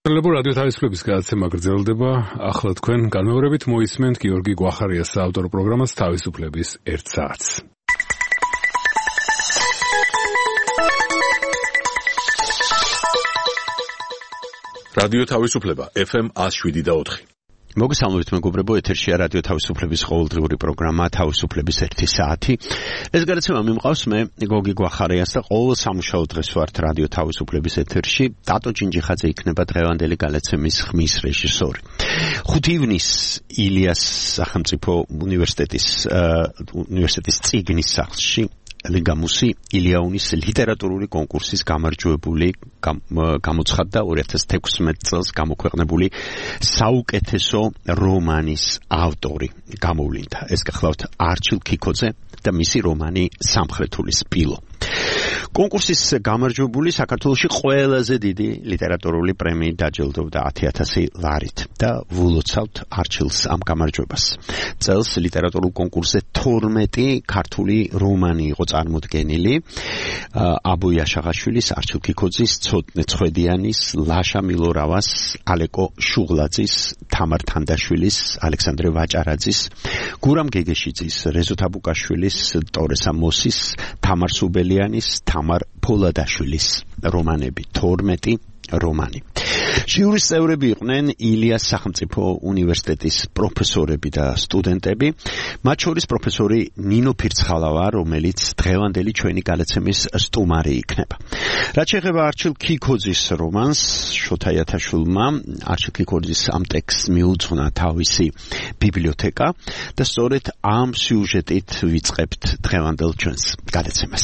სასწრაფო რადიო თავისუფლების გადაცემა გრძელდება. ახლა თქვენ განმეორებით მოისმენთ გიორგი გვახარიას საავტორო პროგრამას თავისუფლების 1 საათს. რადიო თავისუფლება FM 107.4. მოგესალმებით მეგობრებო, ეთერშია რადიო თავისუფლების ყოველდღიური პროგრამა თავისუფლების 1 საათი. ეს გადაცემა მიმყავს მე გიორგი გვახარიას და ყოველ სამუშაო დღეს ვართ რადიო თავისუფლების ეთერში. დატო ჭინჯიხაძე იქნება დღევანდელი გადაცემის ხმის რეჟისორი. 5 ივნისს ილიას სახელმწიფო უნივერსიტეტის წიგნის სახლში ლიგამუსი ილიაუნის ლიტერატურული კონკურსის გამარჯვებული გამოცხადდა 2016 წელს გამოქვეყნებული საუკეთესო რომანის ავტორი გამოვლინდა. ეს გახლავთ არჩილ ქიქოძე და მისი რომანი სამხრეთული სპილო. კონკურსის გამარჯვებული საქართველოში ყველაზე დიდი ლიტერატურული პრემიით დაჯილდოვდა 10,000 ლარით და ვულოცავთ არჩილს ამ გამარჯვებას. წელს ლიტერატურულ კონკურსზე 12 ქართული რომანი იყო წარმოდგენილი. აბუია შაღაშვილის, არჩილ ქიქოძის, ცოტნე ცხედიანის, ლაშა მილორავას, ალეკო შუღლაძის, თამარ თანდაშვილის, ალექსანდრე ვაჭარაძის, გურამ გეგეშიძის, რეზო თაბუკაშვილის, ტორე სამოსის, თამარ სუბელიანის, თამარ ფოლადაშვილის რომანები, 12 რომანი. ჟიურის წევრები იყვნენ ილიას სახელმწიფო უნივერსიტეტის პროფესორები და სტუდენტები, მათ შორის პროფესორი ნინო ფირცხალავა, რომელიც დღევანდელი ჩვენი გადაცემის სტუმარი იქნება. რაც შეეხება არჩილ ქიქოძის რომანს, შოთა იათაშვილმა არჩილ ქიქოძის ამ ტექსტს მიუძღვნა თავისი ბიბლიოთეკა და სწორედ ამ სიუჟეტით ვიწყებთ დღევანდელ ჩვენს გადაცემას.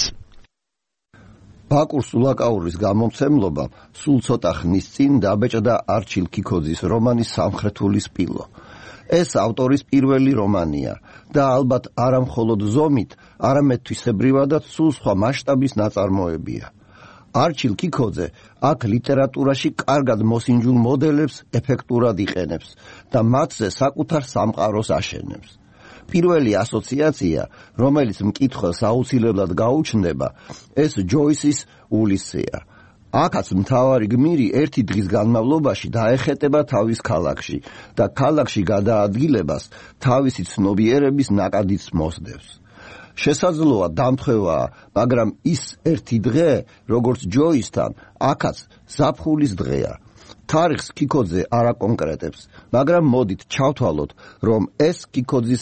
ბაკურ სულაკაურის გამომცემლობა სულ ცოტა ხნის წინ დაბეჭდა არჩილ ქიქოძის რომანის სამხრეთული სპილო. ეს ავტორის პირველი რომანია და ალბათ არა მხოლოდ ზომით, არამედ თვისებრივადაც სულ სხვა მასშტაბის ნაწარმოებია. არჩილ ქიქოძე აქ ლიტერატურაში კარგად მოსინჯულ მოდელებს ეფექტურად იყენებს და მათზე საკუთარ სამყაროს აშენებს. პირველი ასოციაცია, რომელიც მკითხველს აუცილებლად გაუჩნდება, ეს ჯოისის ულისეა. აქაც მთავარი გმირი ერთი დღის განმავლობაში დაეხეტება თავის ქალაქში და ქალაქში გადაადგილებას თავისი ცნობიერების ნაკადიც მოსდევს. შესაძლოა დამთხევაა, მაგრამ ის ერთი დღე, როგორც ჯოისთან, აქაც ზაფხულის დღეა. თარიღს ქიქოძე არ აკონკრეტებს, მაგრამ მოდით ჩავთვალოთ, რომ ეს ქიქოძის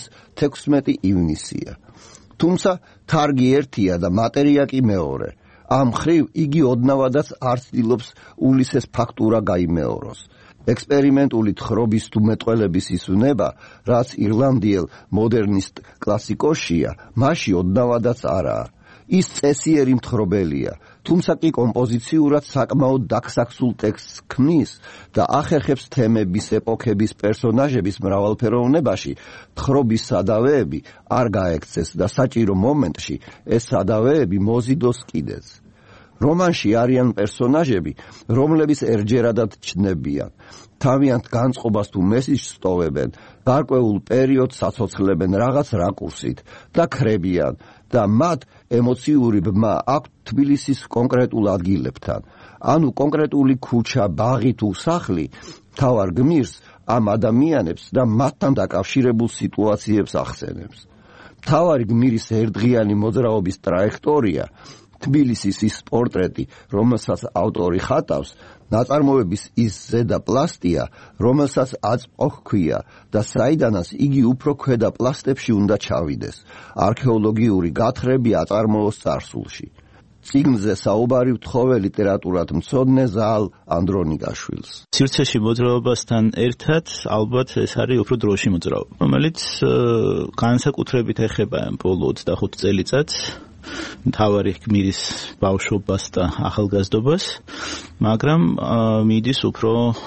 16 ივნისია. თუმცა თარგი ერთია და მატერია კი მეორე. ამ ხრივ იგი ოდნავადაც არ ცდილობს ულისეს ფაქტურა გაიმეოროს. ექსპერიმენტული თხრობის თუ მეტყველების ის უნება, რაც ირლანდიელ მოდერნისტ კლასიკოსშია, მასში ოდნავადაც არაა. ის წესიერი მთხრობელია, თუმცა კი კომპოზიციურად საკმაოდ დაქსაქსულ ტექსტს ქმნის და ახერხებს თემების, ეპოქების, პერსონაჟების მრავალფეროვნებაში თხრობის სადავეები არ გაექცეს და საჭირო მომენტში ეს სადავეები მოზიდოს კიდეც. რომანში არიან პერსონაჟები, რომლებიც ერჯერადად ჩნდებიან. თავიანთ განწყობას თუ მესიჯს სტოვებენ, გარკვეულ პერიოდს აცოცხლებენ რაღაც რაკურსით და ქრებიან და მათ ემოციური ბმა აქვთ თბილისის კონკრეტულ ადგილებთან. ანუ კონკრეტული ქუჩა, ბაღი თუ სახლი მთავარ გმირს, ამ ადამიანებს და მათთან დაკავშირებულ სიტუაციებს ახსენებს. მთავარი გმირის ერთდღიანი მოძრაობის ტრაექტორია, თბილისის ის პორტრეტი, რომელსაც ავტორი ხატავს, ნაწარმოების ის ზედა პლასტია, რომელსაც აწმყო ჰქვია და საიდანაც იგი უფრო ქვედა პლასტებში უნდა ჩავიდეს. არქეოლოგიური გათხრები აწარმოოს წარსულში. წიგნზე საუბარი ვთხოვე ლიტერატურად მცოდნე ზაალ ანდრონიკაშვილს. სივრცეში მოძრაობასთან ერთად ალბათ ეს არის უფრო დროში მოძრაობა, რომელიც განსაკუთრებით ეხება ბოლო 25 წელიწადს მთავარი გმირის ბავშვობას და ახალგაზრდობას, მაგრამ მიდის უფრო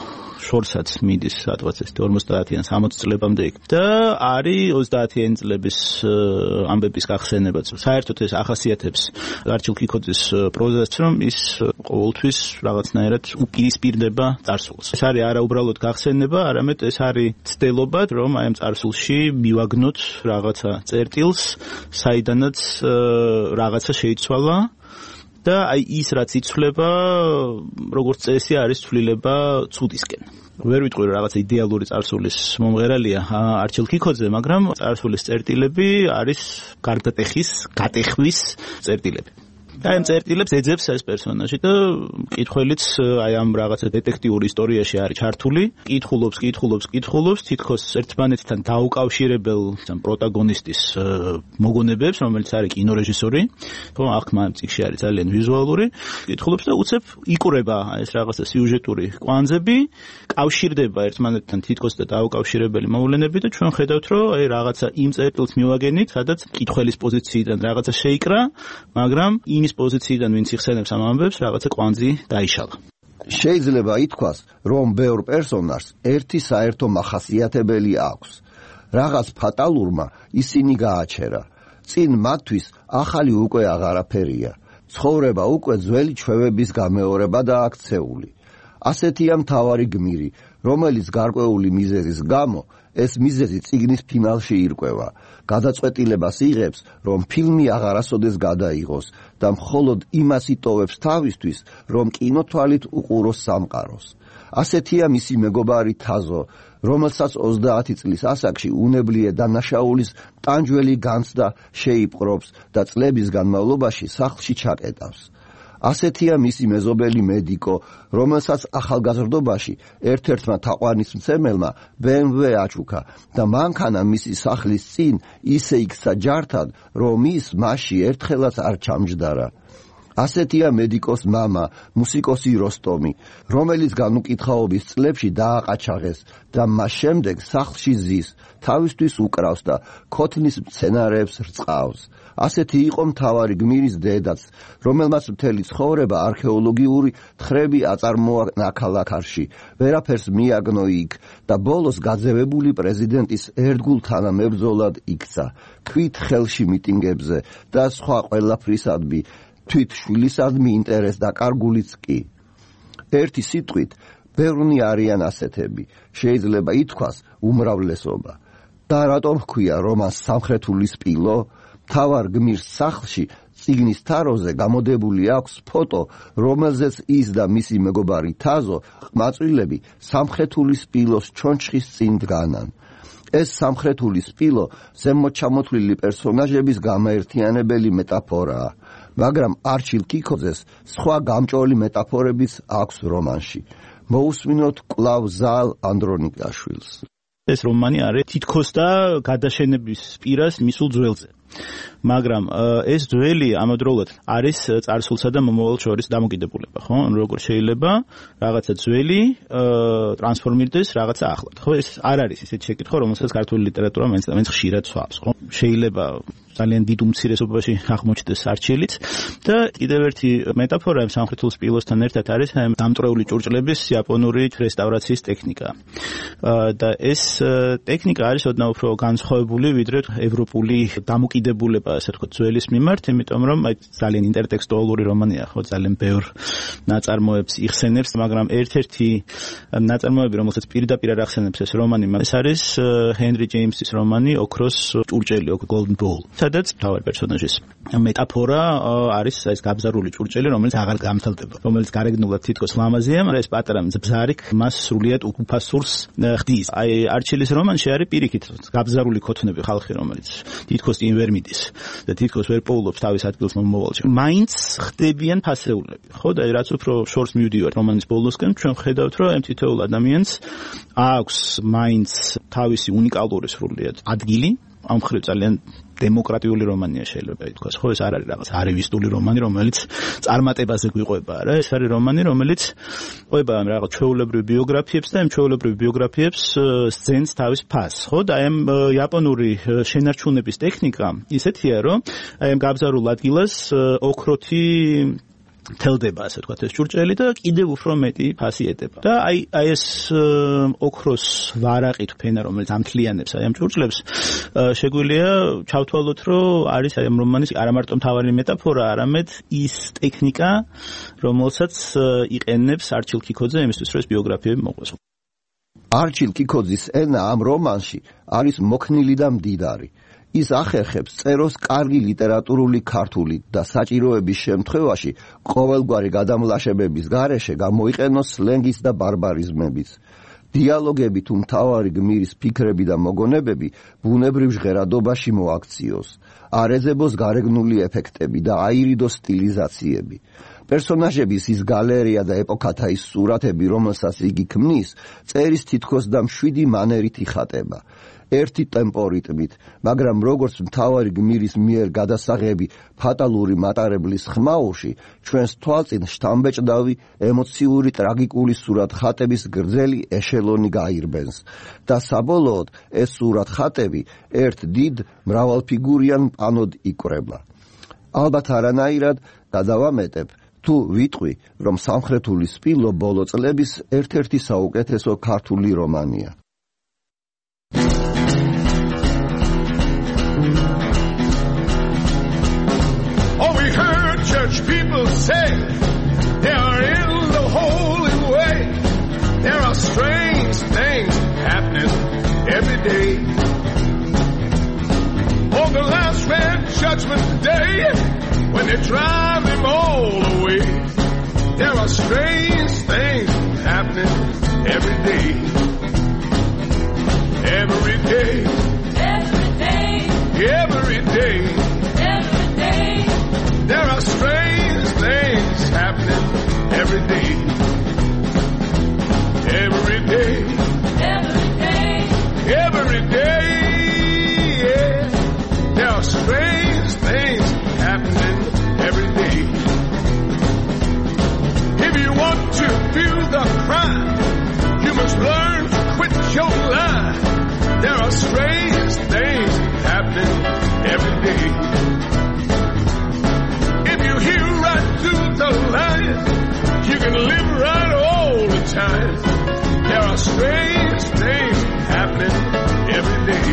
შორსაც მიდის სადღაც 50-იან 60 წლებამდე იქ და არის 30-იან წლების ამბების გახსენებაც. საერთოდ ეს ახასიათებს არჩილ ქიქოძის პროზას, რომ ის ყოველთვის რაღაცნაირად უპირისპირდება წარსულს. ეს არის არა უბრალოდ გახსენება, არამედ ეს არის ცდელობა, რომ აი ამ წარსულში მივაგნოთ რაღაცა წერტილს, საიდანაც რაღაცა შეიცვალა და აი ის რაც იცვლება როგორც წესი არის ცვლილება ცუდისკენ. ვერ ვიტყვი რომ რაღაც იდეალური წარსულის მომღერალია არჩილ კიკოძე, მაგრამ წარსულის წერტილები არის გატეხვის წერტილები. და ამ წერტილებს ეძებს ეს პერსონაჟი და მკითხველიც აი ამ რაღაცა დეტექტიურ ისტორიაში არის ჩართული, კითხულობს, თითქოს ერთმანეთთან დაუკავშირებელ პროტაგონისტის მოგონებებს, რომელიც არის კინორეჟისორი, ხო, ახმა ამ წიგნში არის ძალიან ვიზუალური, კითხულობს და უცებ იკვრება ეს რაღაცა სიუჟეტური კვანძები, კავშირდება ერთმანეთთან თითქოს და დაუკავშირებელი მოვლენები და ჩვენ ხედავთ, რომ აი რაღაცა იმ წერტილს მივაგენით, სადაც კითხველის პოზიციიდან რაღაცა შეიკრა, მაგრამ იმის პოზიციიდან ვინც იხსენებს ამ ამბებს, რაღაცა კვანძი დაიშალა. შეიძლება ითქვას, რომ ბევრ პერსონაჟს ერთი საერთო მახასიათებელი აქვს. რაღაც ფატალურმა ისინი გააჩერა. წინ მათთვის ახალი უკვე აღარაფერია. ცხოვრება უკვე ძველი ჩვევების გამეორება და აქცეული. ასეთია მთავარი გმირი, რომელიც გარკვეული მიზეზის გამო ეს მიზეზი წიგნის ფინალში ირკვევა. გადაწყვეტილებას იღებს, რომ ფილმი აღარასოდეს გადაიღოს და მხოლოდ იმას იტოვებს თავისთვის, რომ კინოთვალით უყუროს სამყაროს. ასეთია მისი მეგობარი თაზო, რომელსაც 30 წლის ასაკში უნებლიე დანაშაულის ტანჯველი განცდა შეიპყრობს და წლების განმავლობაში სახლში ჩაკეტავს. ასეთია მისი მეზობელი მედიკო, რომელსაც ახალგაზრდობაში ერთ-ერთმა თაყვანისმცემელმა BMW აჩუქა და მანქანა მისი სახლის წინ ისე იქცა ჯართად, რომ ის მასში ერთხელაც არ ჩამჯდარა. ასეთია მედიკოს მამა, მუსიკოსი როსტომი, რომელიც განუკითხაობის წლებში დააყაჩაღეს და მას შემდეგ სახლში ზის, თავისთვის უკრავს და ქოთნის მცენარეებს რწყავს. ასეთი იყო მთავარი გმირის დედაც, რომელმაც მთელი ცხოვრება არქეოლოგიური თხრები აწარმოა ნაქალაქარში, ვერაფერს მიაგნო იქ და ბოლოს გაძევებული პრეზიდენტის ერთგულ თანამებრძოლად იქცა, ქვით ხელში მიტინგებზე და სხვა ყველაფრისადმი, თვით შვილისადმი ინტერეს დაკარგულიც კი. ერთი სიტყვით, ბევრნი არიან ასეთები, შეიძლება ითქვას უმრავლესობა. და რატომ ჰქვია რომანს სამხრეთული სპილო? თავარ გმირს სახლში წიგნის თაროზე გამოდებული აქვს ფოტო, რომელზეც ის და მისი მეგობარი თაზო ყმაწვილები სამხრეთული სპილოს ჩონჩხის წინ დგანან. ეს სამხრეთული სპილო ზემოჩამოთვლილი პერსონაჟების გამაერთიანებელი მეტაფორაა, მაგრამ არჩილ კიკოძეს სხვა გამჭოლი მეტაფორებიც აქვს რომანში. მოусმინოთ კვლავ ზალ ანდრონიკაშვილს. ეს რომანი არის თითქოს და გადაშენების პირას მისულ ძველზე. მაგრამ ეს ძველი ამავდროულად არის წარსულსა და მომავალ შორის დამოკიდებულება, ხო? როგორ შეიძლება რაღაცა ძველი ტრანსფორმირდეს რაღაცა ახლად, ხო? ეს არ არის ისეთი შეკითხვა, რომელსაც ქართული ლიტერატურა მაინც ხშირად სვავს, ხო? შეიძლება ძალიან დიდ უმცირესობაში აღმოჩნდეს არჩილიც და კიდევ ერთი მეტაფორა ამ სამხრეთულ სპილოსთან ერთად არის დამტრეული ჭურჭლების იაპონური რესტავრაციის ტექნიკა. და ეს ტექნიკა არის ოდნავ უფრო განსხვავებული ვიდრე ევროპული დამოკიდებულება, ასე ვთქვათ, ძველის მიმართ, იმიტომ რომ აი ძალიან ინტერტექსტუალური რომანია, ხო, ძალიან ბევრ ნაწარმოებს იხსენებს, მაგრამ ერთ-ერთი ნაწარმოები, რომელსაც პირდაპირ არ ახსენებს ეს რომანი, ეს არის ჰენრი ჯეიმსის რომანი ოქროს ჭურჭელი, Golden Bowl. სადაც თავი პერსონაჟის მეტაფორა არის ეს გაბზარული ჭურჭელი, რომელიც აღარ გამთელდება, რომელიც გარეგნულად თითქოს ლამაზია, მაგრამ ეს პატარა ბზარიკ მას სრულიად უფასურს ხდის. აი არჩილის რომანში არის პირიქით გაბზარული ქოთნები ხალხი, რომელიც თითქოს წინ ვერ მიდის და თითქოს ვერ პოულობს თავის ადგილს მომავალში. მაინც ხდებიან ფასეულები, ხო? და რაც უფრო შორს მივდივართ რომანის ბოლოსკენ, ჩვენ ხედავთ, რომ ამ თითოეულ ადამიანს აქვს მაინც თავისი უნიკალური სრულიად ადგილი. ამ მხრივ ძალიან დემოკრატიული რომანია შეიძლება ითქვას, ხო? ეს არ არის რაღაც არივისტული რომანი, რომელიც წარმატებაზე გვიყვება, რა. ეს არის რომანი, რომელიც ყვება რაღაც ჩვეულებრივ ბიოგრაფიებს და ამ ჩვეულებრივ ბიოგრაფიებს სცენს თავის ფასს, ხო? და ამ იაპონური შენარჩუნების ტექნიკა ისეთია, რომ აი ამ გაბზარულ ადგილას ოქროთი თელდება, ასე ვთქვათ, ეს ჭურჭელი და კიდევ უფრო მეტი ფასი ეტება. და აი ეს ოქროს ვარაყით ფენა, რომელიც ამთლიანებს აი ამ ჭურჭლებს, შეგვიძლია ჩავთვალოთ, რომ არის აი ამ რომანის არა მარტო მთავარი მეტაფორა, არამედ ის ტექნიკა, რომელსაც იყენებს არჩილ კიკოძე იმისთვის, რომ ეს ბიოგრაფიები მოყვეს. არჩილ კიკოძის ენა ამ რომანში არის მოქნილი და მდიდარი. ის ახერხებს წეროს კარგი ლიტერატურული ქართული და საჭიროების შემთხვევაში ყოველგვარი გადამლაშებების გარეშე გამოიყენოს სლენგის და ბარბარიზმების. დიალოგები თუ მთავარი გმირის ფიქრები და მოგონებები ბუნებრივ ჟღერადობაში მოაქციოს, არ ეძებოს გარეგნული ეფექტები და აირიდოს სტილიზაციები. პერსონაჟების ის გალერეა და ეპოქათა ის სურათები, რომელსაც იგი ქმნის, წერის თითქოს და მშვიდი მანერით იხატება. ერთი ტემპორიტმით, მაგრამ როგორც მთავარი გმირის მიერ გადასაღები ფატალური მატარებლის ხმაურში, ჩვენს თვალწინ შთამბეჭდავი ემოციური ტრაგიკული სურათხატების გრძელი ეშელონი გაირბენს და საბოლოოდ ეს სურათხატები ერთ დიდ მრავალფიგურიან პანოდ იკვრება. ალბათ არანაირად გადავამეტებ, თუ ვიტყვი, რომ სამხრეთული სპილო ბოლო წლების ერთ-ერთი საუკეთესო ქართული რომანია. Church people say they are in the holy way. There are strange things happening every day. On the last red judgment day, when they drive them all away, there are strange things happening every day. Every day. Every day. Every day. There are strange things happening every day. Every day. Every day. Every day. Yeah. There are strange things happening every day. If you want to feel the crime, you must learn to quit your lie. There are strange things happening every day. You hear right through the line, you can live right all the time. There are strange things happening every day.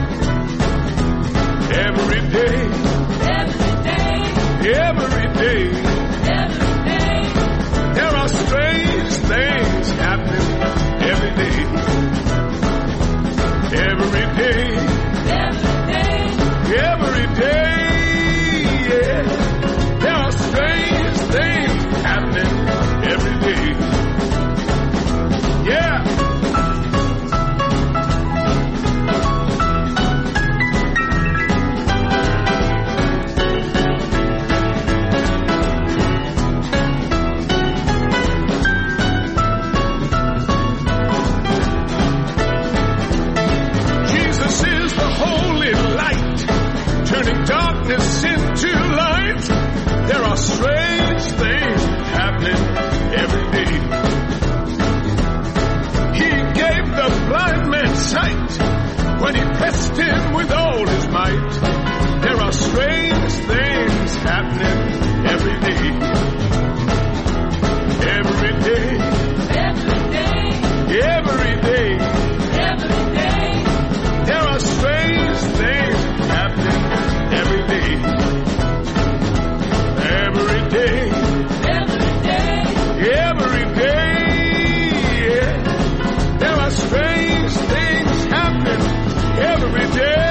Every day. Every day. Every day. Every day. There are strange things happening every day. Every day. Every day. Every day. Strange things happening every day. Yeah. Jesus is the holy light, turning darkness into light. There are strange things happening every day. He gave the blind man sight when he pressed him with all his might. There are strange things happening every day. Every day. Every day. Every day. Every day. There are strange things happening every day. Every day. Every day. Every day. Yeah. There are strange things happening every day.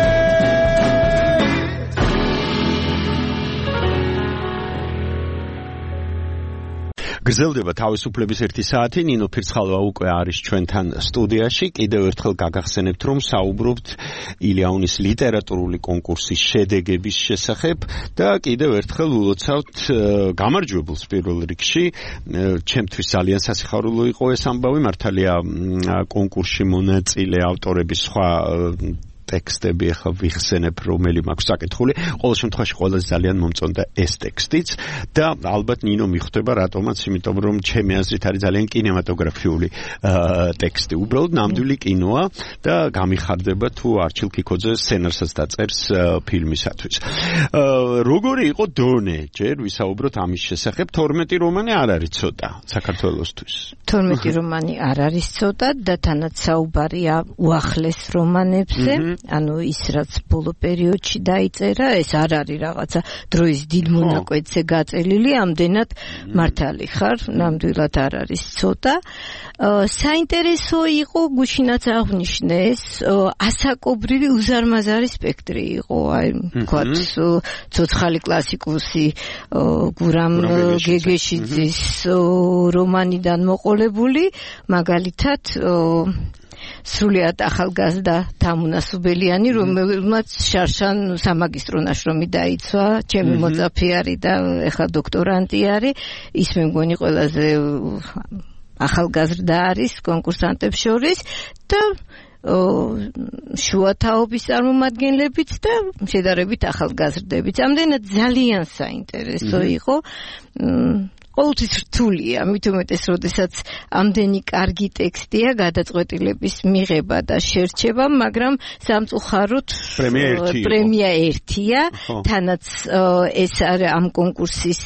გრძელდება თავისუფლების 1 საათი. ნინო ფირცხალვა უკვე არის ჩვენთან სტუდიაში. კიდევ ერთხელ გაგახსენებთ, რომ საუბრობთ ილიაუნის ლიტერატურული კონკურსის შედეგების შესახებ და კიდევ ერთხელ ულოცავთ გამარჯვებულს პირველ რიგში. ჩემთვის ძალიან სასიხარულო იყო ეს ამბავი. მართალია კონკურსში მონაწილე ავტორების სხვა ტექსტები ახლა ვიხსენებ, რომელი მაქვს საკითხული. ყოველ შემთხვევაში ყველაზე ძალიან მომწონდა ეს ტექსტიც და ალბათ ნინო მიხვდება რატომაც, იმიტომ რომ ჩემი აზრით არის ძალიან კინემატოგრაფიული ტექსტი. უბრალოდ ნამდვილი კინოა და გამიხარდება თუ არჩილ კიკოძე სცენარსაც დაწერს ფილმისათვის. როგორი იყო დონე? ჯერ ვისაუბროთ ამის შესახებ. 12 რომანი არ არის ცოტა საქართველოსთვის. 12 რომანი არ არის ცოტა და თანაც საუბარია უახლეს რომანებზე. ანუ ის რაც ბოლო პერიოდში დაიწერა, ეს არ არის რაღაცა დროის დიდ მონაკვეთზე გაწელილი, ამდენად მართალი ხარ, ნამდვილად არ არის ცოტა. საინტერესო იყო გუშინაც აღნიშნეს, ასაკობრივი უზარმაზარი სპექტრი იყო, აი ვთქვათ, ცოცხალი კლასიკოსი გურამ გეგეშიძის რომანიდან მოყოლებული, მაგალითად სრულიად ახალგაზრდა თამუნა სუბელიანი, რომელმაც შარშან სამაგისტრო ნაშრომი დაიცვა, ჩემი მოწაფე არის და ეხლა დოქტორანტი არის, ის მე მგონი ყველაზე ახალგაზრდა არის კონკურსანტებს შორის და შუა თაობის წარმომადგენლებიც და შედარებით ახალგაზრდებით. ამდენად ძალიან საინტერესო იყო. ყოველთვის რთულია, მით უმეტეს, როდესაც ამდენი კარგი ტექსტია, გადაწყვეტილების მიღება და შერჩება, მაგრამ სამწუხაროდ პრემია ერთია, თანაც ეს არის ამ კონკურსის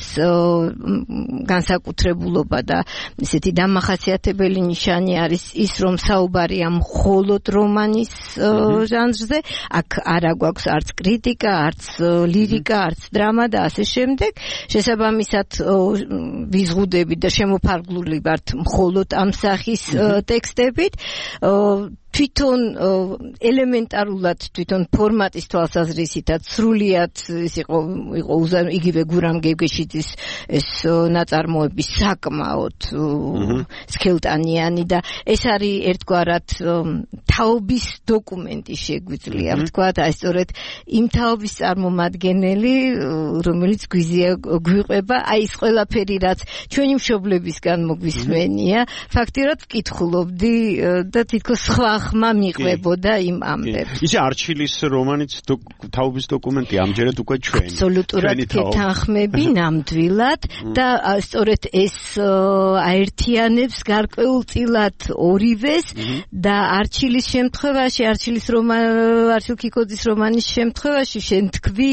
განსაკუთრებულობა და ესეთი დამახასიათებელი ნიშანი არის ის, რომ საუბარია მხოლოდ რომანის ჟანრზე, აქ არ აგვაქვს არც კრიტიკა, არც ლირიკა, არც დრამა და ასე შემდეგ. შესაბამისად ვიზღუდებით და შემოფარგლული ვართ მხოლოდ ამ სახის ტექსტებით. თვითონ ელემენტარულად თვითონ ფორმატის თვალსაზრისითაც სრულიად ის იყო იგივე გურამ გეგეშიძის ეს ნაწარმოები საკმაოდ სქელტანიანი და ეს არის ერთგვარად თაობის დოკუმენტი შეგვიძლია ვთქვათ, აი სწორედ იმ თაობის წარმომადგენელი, რომელიც გვიზია გვიყვება, აი ეს ყველაფერი რაც ჩვენი მშობლებისგან მოგვისმენია, ფაქტიურად ვკითხულობდი და თითქოს სხვა ხმა მიყვებოდა იმ ამბებს. ისე არჩილის რომანიც თაობის დოკუმენტი ამჯერად უკვე ჩვენ. აბსოლუტურად გეთანხმები ნამდვილად და სწორედ ეს აერთიანებს გარკვეულწილად ორივეს და არჩილის შემთხვევაში, არჩილ ქიქოძის რომანის შემთხვევაში შენ თქვი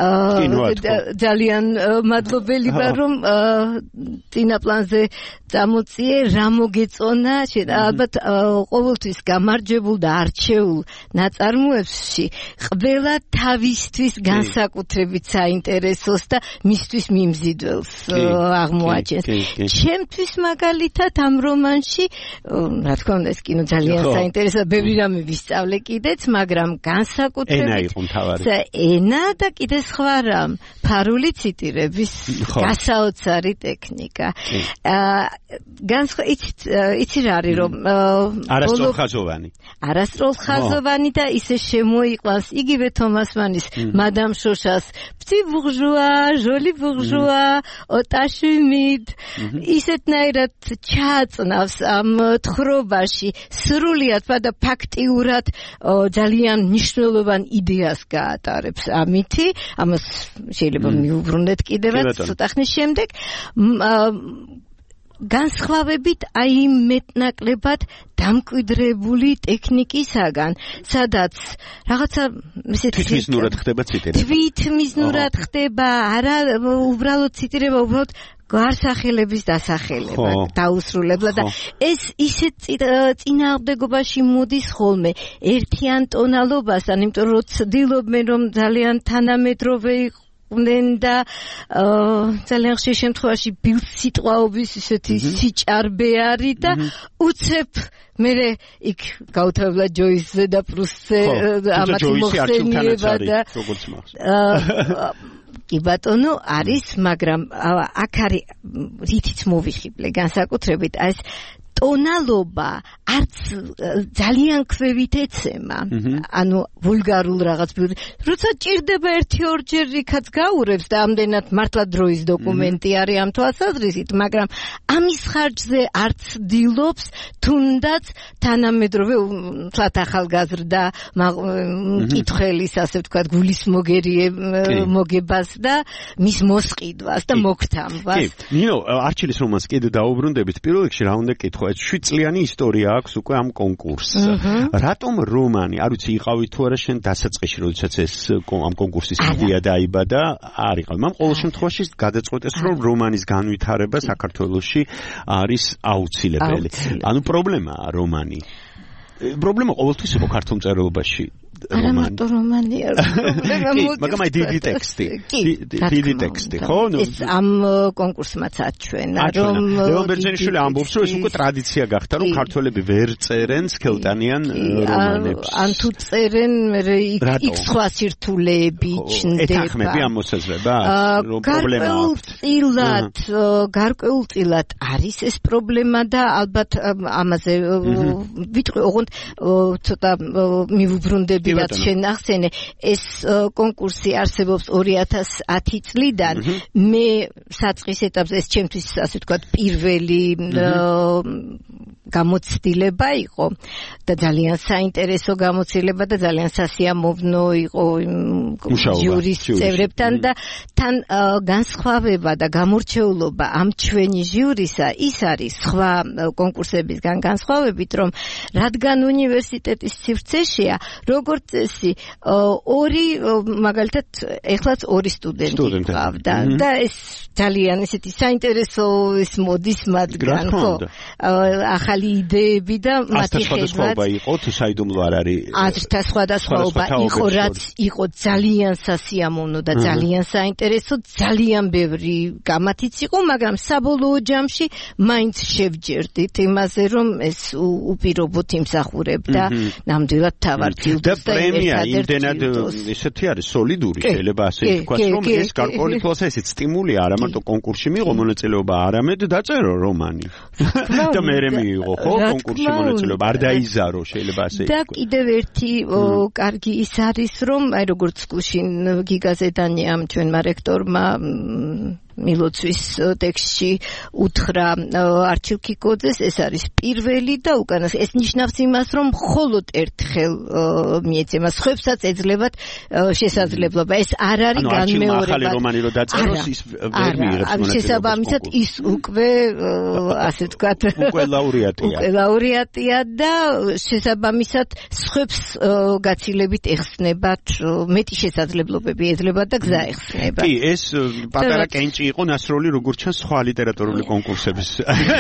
ძალიან მადლობელი ვარ რომ წინა პლანზე წამოწიე, რა მოგეწონა, ალბათ ყოველთვის გამარჯვებულ და არჩეულ ნაწარმოებში ყველა თავისთვის განსაკუთრებით საინტერესოს და მისთვის მიმზიდველს აღმოაჩენს. ჩემთვის მაგალითად ამ რომანში, რა თქმა უნდა, ეს კინო ძალიან საინტერესოა, ბევრი რამე ვისწავლე კიდეც, მაგრამ განსაკუთრებით ენა და კიდე სხვა რამ, ფარული ციტირების გასაოცარი ტექნიკა. იცი რა არის რომ არასწორხაზოვანი და ისე შემოიყვანს იგივე თომას მანის მადამ შოშას petit bourgeois, joli bourgeois, ოტაშიმიდ ისეთნაირად ჩააწნავს ამ თხრობაში სრულიად და ფაქტიურად ძალიან მნიშვნელოვან იდეას გაატარებს ამითი, ამას შეიძლება მიუბრუნდეთ კიდევაც ცოტა ხნის შემდეგ. განსხვავებით აი მეტნაკლებად დამკვიდრებული ტექნიკისაგან, სადაც რაღაცა თვითმიზნურად ხდება ციტირება. თვითმიზნურად ხდება, არა უბრალოდ ციტირება, უბრალოდ გარსახელების დასახელება დაუსრულებლა და ეს ისეთ წინააღმდეგობაში მოდის ხოლმე ერთიან ტონალობასთან, იმიტომ რომ ცდილობენ რომ ძალიან თანამედროვე და ძალიან ხშირ შემთხვევაში ბილსიტყვაობის ისეთი სიჭარბე არის და უცებ მე იქ გავთავებლა ჯოისზე და პრუსტზე ამათი მოხსენიება და კი ბატონო არის, მაგრამ აქ არის რითიც მოვიხიბლე განსაკუთრებით ეს ტონალობა არც ძალიან ქვევით ეცემა, ანუ ვულგარულ რაღაც, როცა ჭირდება ერთი ორჯერ იქაც გაურევს და ამდენად მართლა დროის დოკუმენტი არის ამ თვალსაზრისით, მაგრამ ამის ხარჯზე არც დილობს თუნდაც თანამედროვე თლათ ახალგაზრდა მკითხველის, ასე ვთქვათ, გულის მოგებას და მის მოსყიდვას და მოგთამბას. ნინო, არჩილის რომანს კიდე დაუბრუნდებით, პირველ რიგში რა უნდა კითხო, 7 წლიანი ისტორია აქვს უკვე ამ კონკურსს. რატომ რომანი, არ ვიცი, იყავით თუ არა შენ დასაწყისში, როდესაც ეს ამ კონკურსის იდეა დაიბადა, არ იყავ. მაგრამ ყოველ შემთხვევაში გადაწყვეტეს, რომ რომანის განვითარება საქართველოში არის აუცილებელი. ანუ პრობლემაა რომანი. პრობლემა ყოველთვის იყო ქართულ მწერლობაში. არამარტო რომანი არ მაგრამ აი დიდი ტექსტი ხო ეს ამ კონკურსმაც აჩვენა რომ ლევან ბერძენიშვილი ამბობს რომ ეს უკვე ტრადიცია გახდა რომ ქართველები ვერ წერენ სქელტანიან რომანებს ან თუ წერენ იქ სხვა სირთულეები ჩნდება ეთანხმები ამ მოსაზრებას რომ პრობლემა აქვს გარკვეულწილად არის ეს პრობლემა და ალბათ ამაზე ვიტყვი ოღონდ ცოტა მივუბრუნდები რაც შენ ახსენე ეს კონკურსი არსებობს 2010 წლიდან მე საწყის ეტაპზე ეს ჩემთვის ასე ვთქვათ პირველი გამოცდილება იყო და ძალიან საინტერესო გამოცდილება და ძალიან სასიამოვნო იყო ჟიურის წევრებთან და თან განსხვავება და გამორჩეულობა ამ ჩვენი ჟიურისა ის არის სხვა კონკურსებისგან განსხვავებით რომ რადგან უნივერსიტეტის სივრცეშია როგორც წესი ორი მაგალითად ეხლაც ორი სტუდენტი ყავდა და ეს ძალიან ესეთი საინტერესო ეს მოდის მათგან ხო ახალი იდეები და მათი ხედვა იყო თუ საიდუმლო არ არის აზრთა სხვადასხვაობა იყო რაც იყო ძალიან სასიამოვნო და ძალიან საინტერესო ძალიან ბევრი გამათიც იყო მაგრამ საბოლოო ჯამში მაინც შევჯერდით იმაზე რომ ეს უპირობოდ იმსახურებდა ნამდვილად თავარ ფილმს და პრემია იმდენად ესეთი არის სოლიდური შეიძლება ასე ვთქვათ რომ ეს გარკვეული თვალსაზრისით სტიმულია არა მარტო კონკურსში მიიღო მონაწილეობა არამედ დაწერო რომანი და მერე მიიღო ხო კონკურსში მონაწილეობა არ დაიზარო შეიძლება ასე და კიდევ ერთი კარგი ის არის რომ აი როგორც გუშინ გიგაზე დანიამ ჩვენმა რექტორმა მილოცვის ტექსტში უთხრა არჩილ კიკოძეს ეს არის პირველი და უკანასკნელი ეს ნიშნავს იმას რომ მხოლოდ ერთხელ მიეცემა სხვებსაც ეძლებათ შესაძლებლობა ეს არ არის განმეორება ახალი რომანი რო დაწეროს ის ვერ მიიღებს მონაწილეობას შესაბამისად ის უკვე ასე ვთქვათ უკვე ლაურეატია და შესაბამისად სხვებს გაცილებით ეხსნებათ მეტი შესაძლებლობები ეძლებათ და გზა ეხსნებათ კი ეს პატარა კენჭი იყო ნასროლი როგორც ჩანს სხვა ლიტერატურული კონკურსების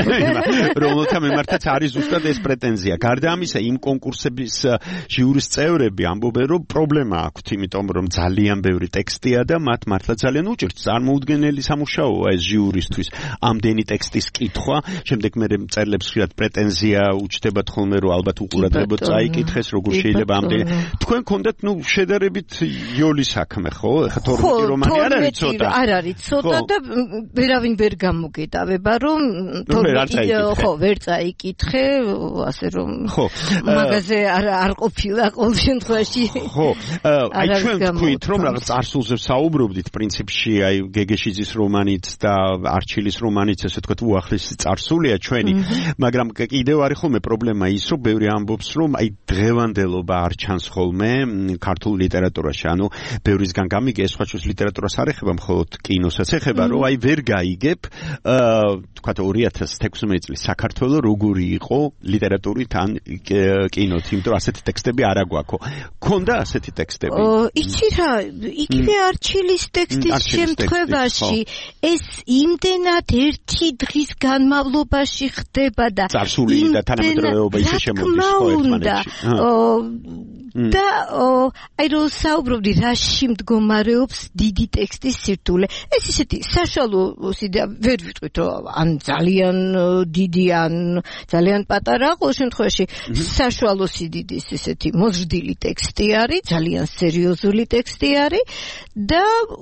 რომელთა მიმართაც არის ზუსტად ეს პრეტენზია გარდა ამისა იმ კონკურსების ჟიურის წევრები ამბობენ რომ პრობლემა აქვთ იმიტომ რომ ძალიან ბევრი ტექსტია და მათ მართლა ძალიან უჭირთ წარმოუდგენელი სამუშაოა ეს ჟიურისთვის ამდენი ტექსტის კითხვა შემდეგ მე მწერლებს ხშირად პრეტენზია უჩნდებათ ხოლმე რომ ალბათ უყურადღებოდ წაიკითხეს როგორ შეიძლება ამდენი თქვენ გქონდათ ნუ შედარებით იოლი საქმე ხო ეხლა 12 რომანი არ არის ცოტა არ არის ცოტა და ვერავინ ვერ გამოგეტავება რომ ხო ვერ წაიკითხე ასე რომ მაგაზე არ ყოფილა ყოველ შემთხვევაში ხო აი ჩვენ თქვით რომ რაღაც წარსულზე საუბრობდით პრინციპში აი გეგეშიძის რომანით და არჩილის რომანით ესე ვთქვათ უახლესი წარსულია ჩვენი მაგრამ კიდევ არის ხოლმე პრობლემა ის რომ ბევრი ამბობს რომ აი დღევანდელობა არ ჩანს ხოლმე ქართულ ლიტერატურაში ანუ ბევრისგან გამიგე ეს სხვაჩვენს ლიტერატურას არ ეხება მხოლოდ კინოსაც ეხება რომ აი ვერ გაიგებ თქვათ 2016 წლის საქართველოს როგორი იყო ლიტერატურით ან კინოთ იმიტომ ასეთი ტექსტები არ აგვაქვს ქონდა ასეთი ტექსტები იცი რა იგივე არჩილის ტექსტის შემთხვევაში ეს იმდენად ერთი დღის განმავლობაში ხდება და წარსული და თანამედროვეობა ისე შემოდის ხო ერთმანეთში და აი რომ საუბრობდი რაში მდგომარეობს დიდი ტექსტის სირთულე ეს ისეთი საშუალო ვერ ვიტყვით რომ ან ძალიან დიდი ან ძალიან პატარა ყოველ შემთხვევაში საშუალო სიდიდის ესეთი მოზრდილი ტექსტი არის ძალიან სერიოზული ტექსტი არის და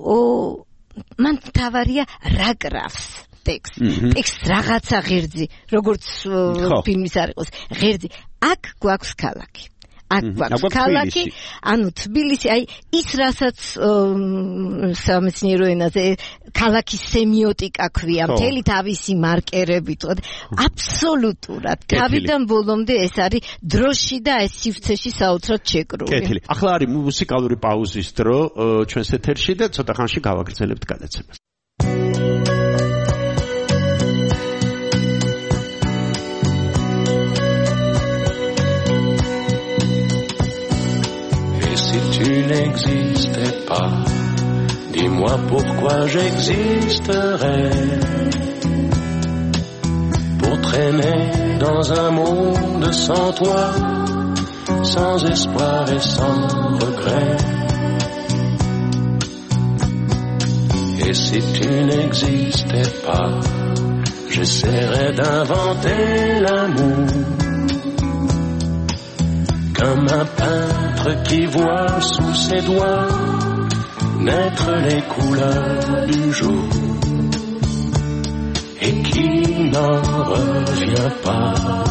მან თავარია რა გრაფს ტექსტ რაღაცა ღერძი როგორც ფილმის არ იყოს ღერძი აქ გვაქვს ქალაქი აქ გვაქვს ქალაქი ანუ თბილისი აი ის რასაც სამეცნიერო ენაზე ქალაქის სემიოტიკა ქვია მთელი თავისი მარკერებით აბსოლუტურად თავიდან ბოლომდე ეს არის დროში და ეს სივრცეში საოცრად შეკრული კეთილი ახლა არის მუსიკალური პაუზის დრო ჩვენს ეთერში და ცოტა ხანში გავაგრძელებთ გადაცემას Tu n'existais pas, dis-moi pourquoi j'existerais. Pour traîner dans un monde sans toi, sans espoir et sans regret. Et si tu n'existais pas, j'essaierais d'inventer l'amour, comme un peintre qui voit sous ses doigts naître les couleurs du jour et qui n'en revient pas.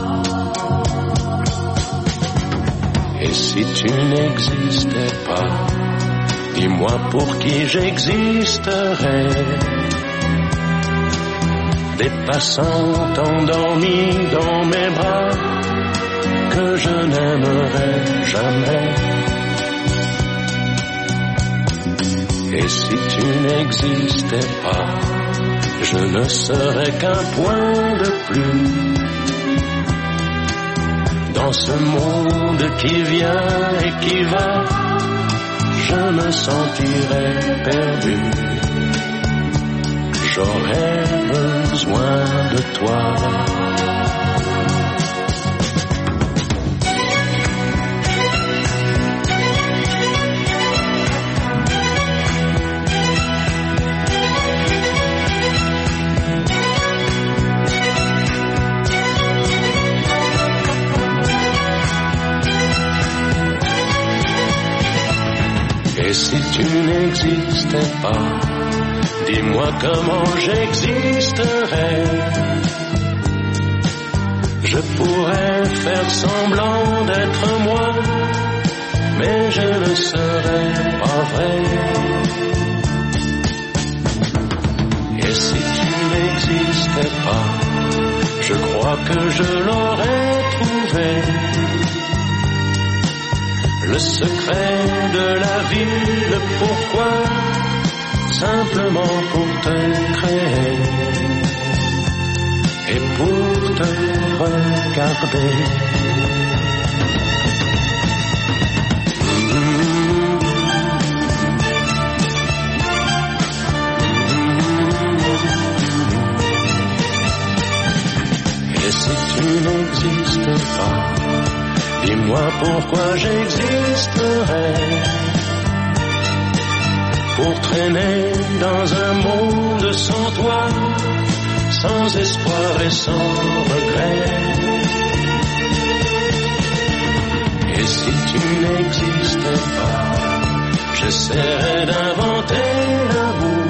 Et si tu n'existais pas, dis-moi pour qui j'existerais. Des passants endormis dans mes bras que je n'aimerais jamais. Et si tu n'existais pas, je ne serais qu'un point de plus dans ce monde qui vient et qui va. Je me sentirais perdu. J'aurais besoin de toi. Et si tu n'existais pas, dis-moi comment j'existerais. Je pourrais faire semblant d'être moi, mais je ne serais pas vrai. Et si tu n'existais pas, je crois que je l'aurais trouvé. Le secret de la vie, le pourquoi, simplement pour te créer et pour te regarder. Et si tu n'existais pas, dis-moi pourquoi j'existerais. Pour traîner dans un monde sans toi, sans espoir et sans regret. Et si tu n'existais pas, j'essaierais d'inventer l'amour,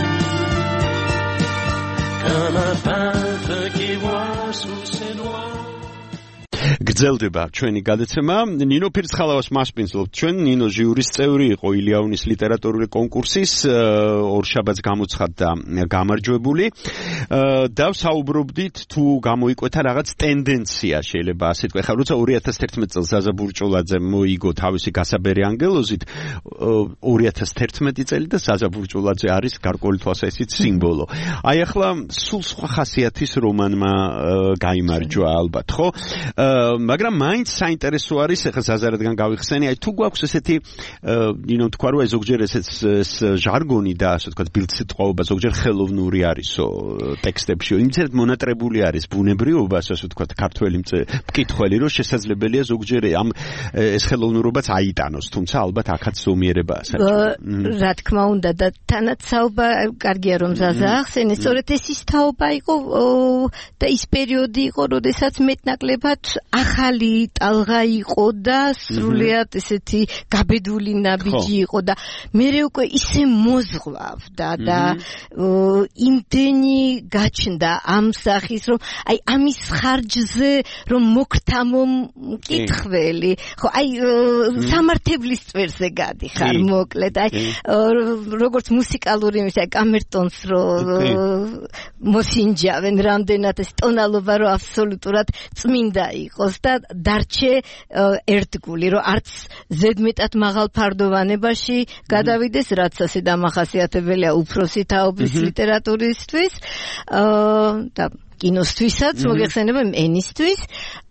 comme un peintre qui voit sous ses doigts. გრძელდება ჩვენი გადაცემა. ნინო ფირცხალავას მასპინძლობთ. ჩვენ ნინო ჟიურის წევრი იყო ილიაუნის ლიტერატურული კონკურსის ორშაბათს გამოცხადდა გამარჯვებული. და საუბრობდით თუ გამოიკვეთა რაღაც ტენდენცია, შეიძლება ასე თქვა. ხა როცა 2011 წელს ზაზა ბურჭულაძე მოიგო თავისი გასაბერი ანგელოზით, 2011 წელი და ზაზა ბურჭულაძე არის გარკვეული თვალსაზრისით სიმბოლო. აი ახლა სულ სხვა ხასიათის რომანმა გაიმარჯვა ალბათ, ხო? მაგრამ მაინც საინტერესო არის, ახლა ზაზა რადგან გავიხსენი, აი თუ გვაქვს ესეთი ნინო თქვა რომ ზოგჯერ ეს ჟარგონი და ასე თქვა ბილდსიტყვაობა ზოგჯერ ხელოვნური არისო ტექსტებში, იმცერთ მონატრებული არის ბუნებრიობას, ასე თქვა ქართველი მკითხველი, რომ შესაძლებელია ზოგჯერ ამ ეს ხელოვნურობაც აიტანოს, თუმცა ალბათ აქაც ზომიერებაა საჭირო. რა თქმა უნდა და თანაც საუბარ კარგია რომ ზაზა ახსენე, სწორედ ეს ის თაობა იყო და ის პერიოდი იყო, როდესაც მეტნაკლებად ახალი ტალღა იყო და სრულიად ესეთი გაბედული ნაბიჯი იყო და მე უკვე ისე მოზღვავდა და იმდენი გაჩნდა ამ სახის რომ აი ამის ხარჯზე რომ მოგთამო მკითხველი ხო აი სამართებლის წვერზე გადიხარ მოკლედ აი როგორც მუსიკალური იმის აი კამერტონს რომ მოსინჯავენ რამდენად ეს ტონალობა რომ აბსოლუტურად წმინდა იყოს და დარჩე ერთგული რომ არც ზედმეტად მაღალ ფარდოვანებაში გადავიდეს რაც ასე დამახასიათებელია უფროსი თაობის ლიტერატურისთვის და კინოსთვისაც მოგეხსენება ენისთვის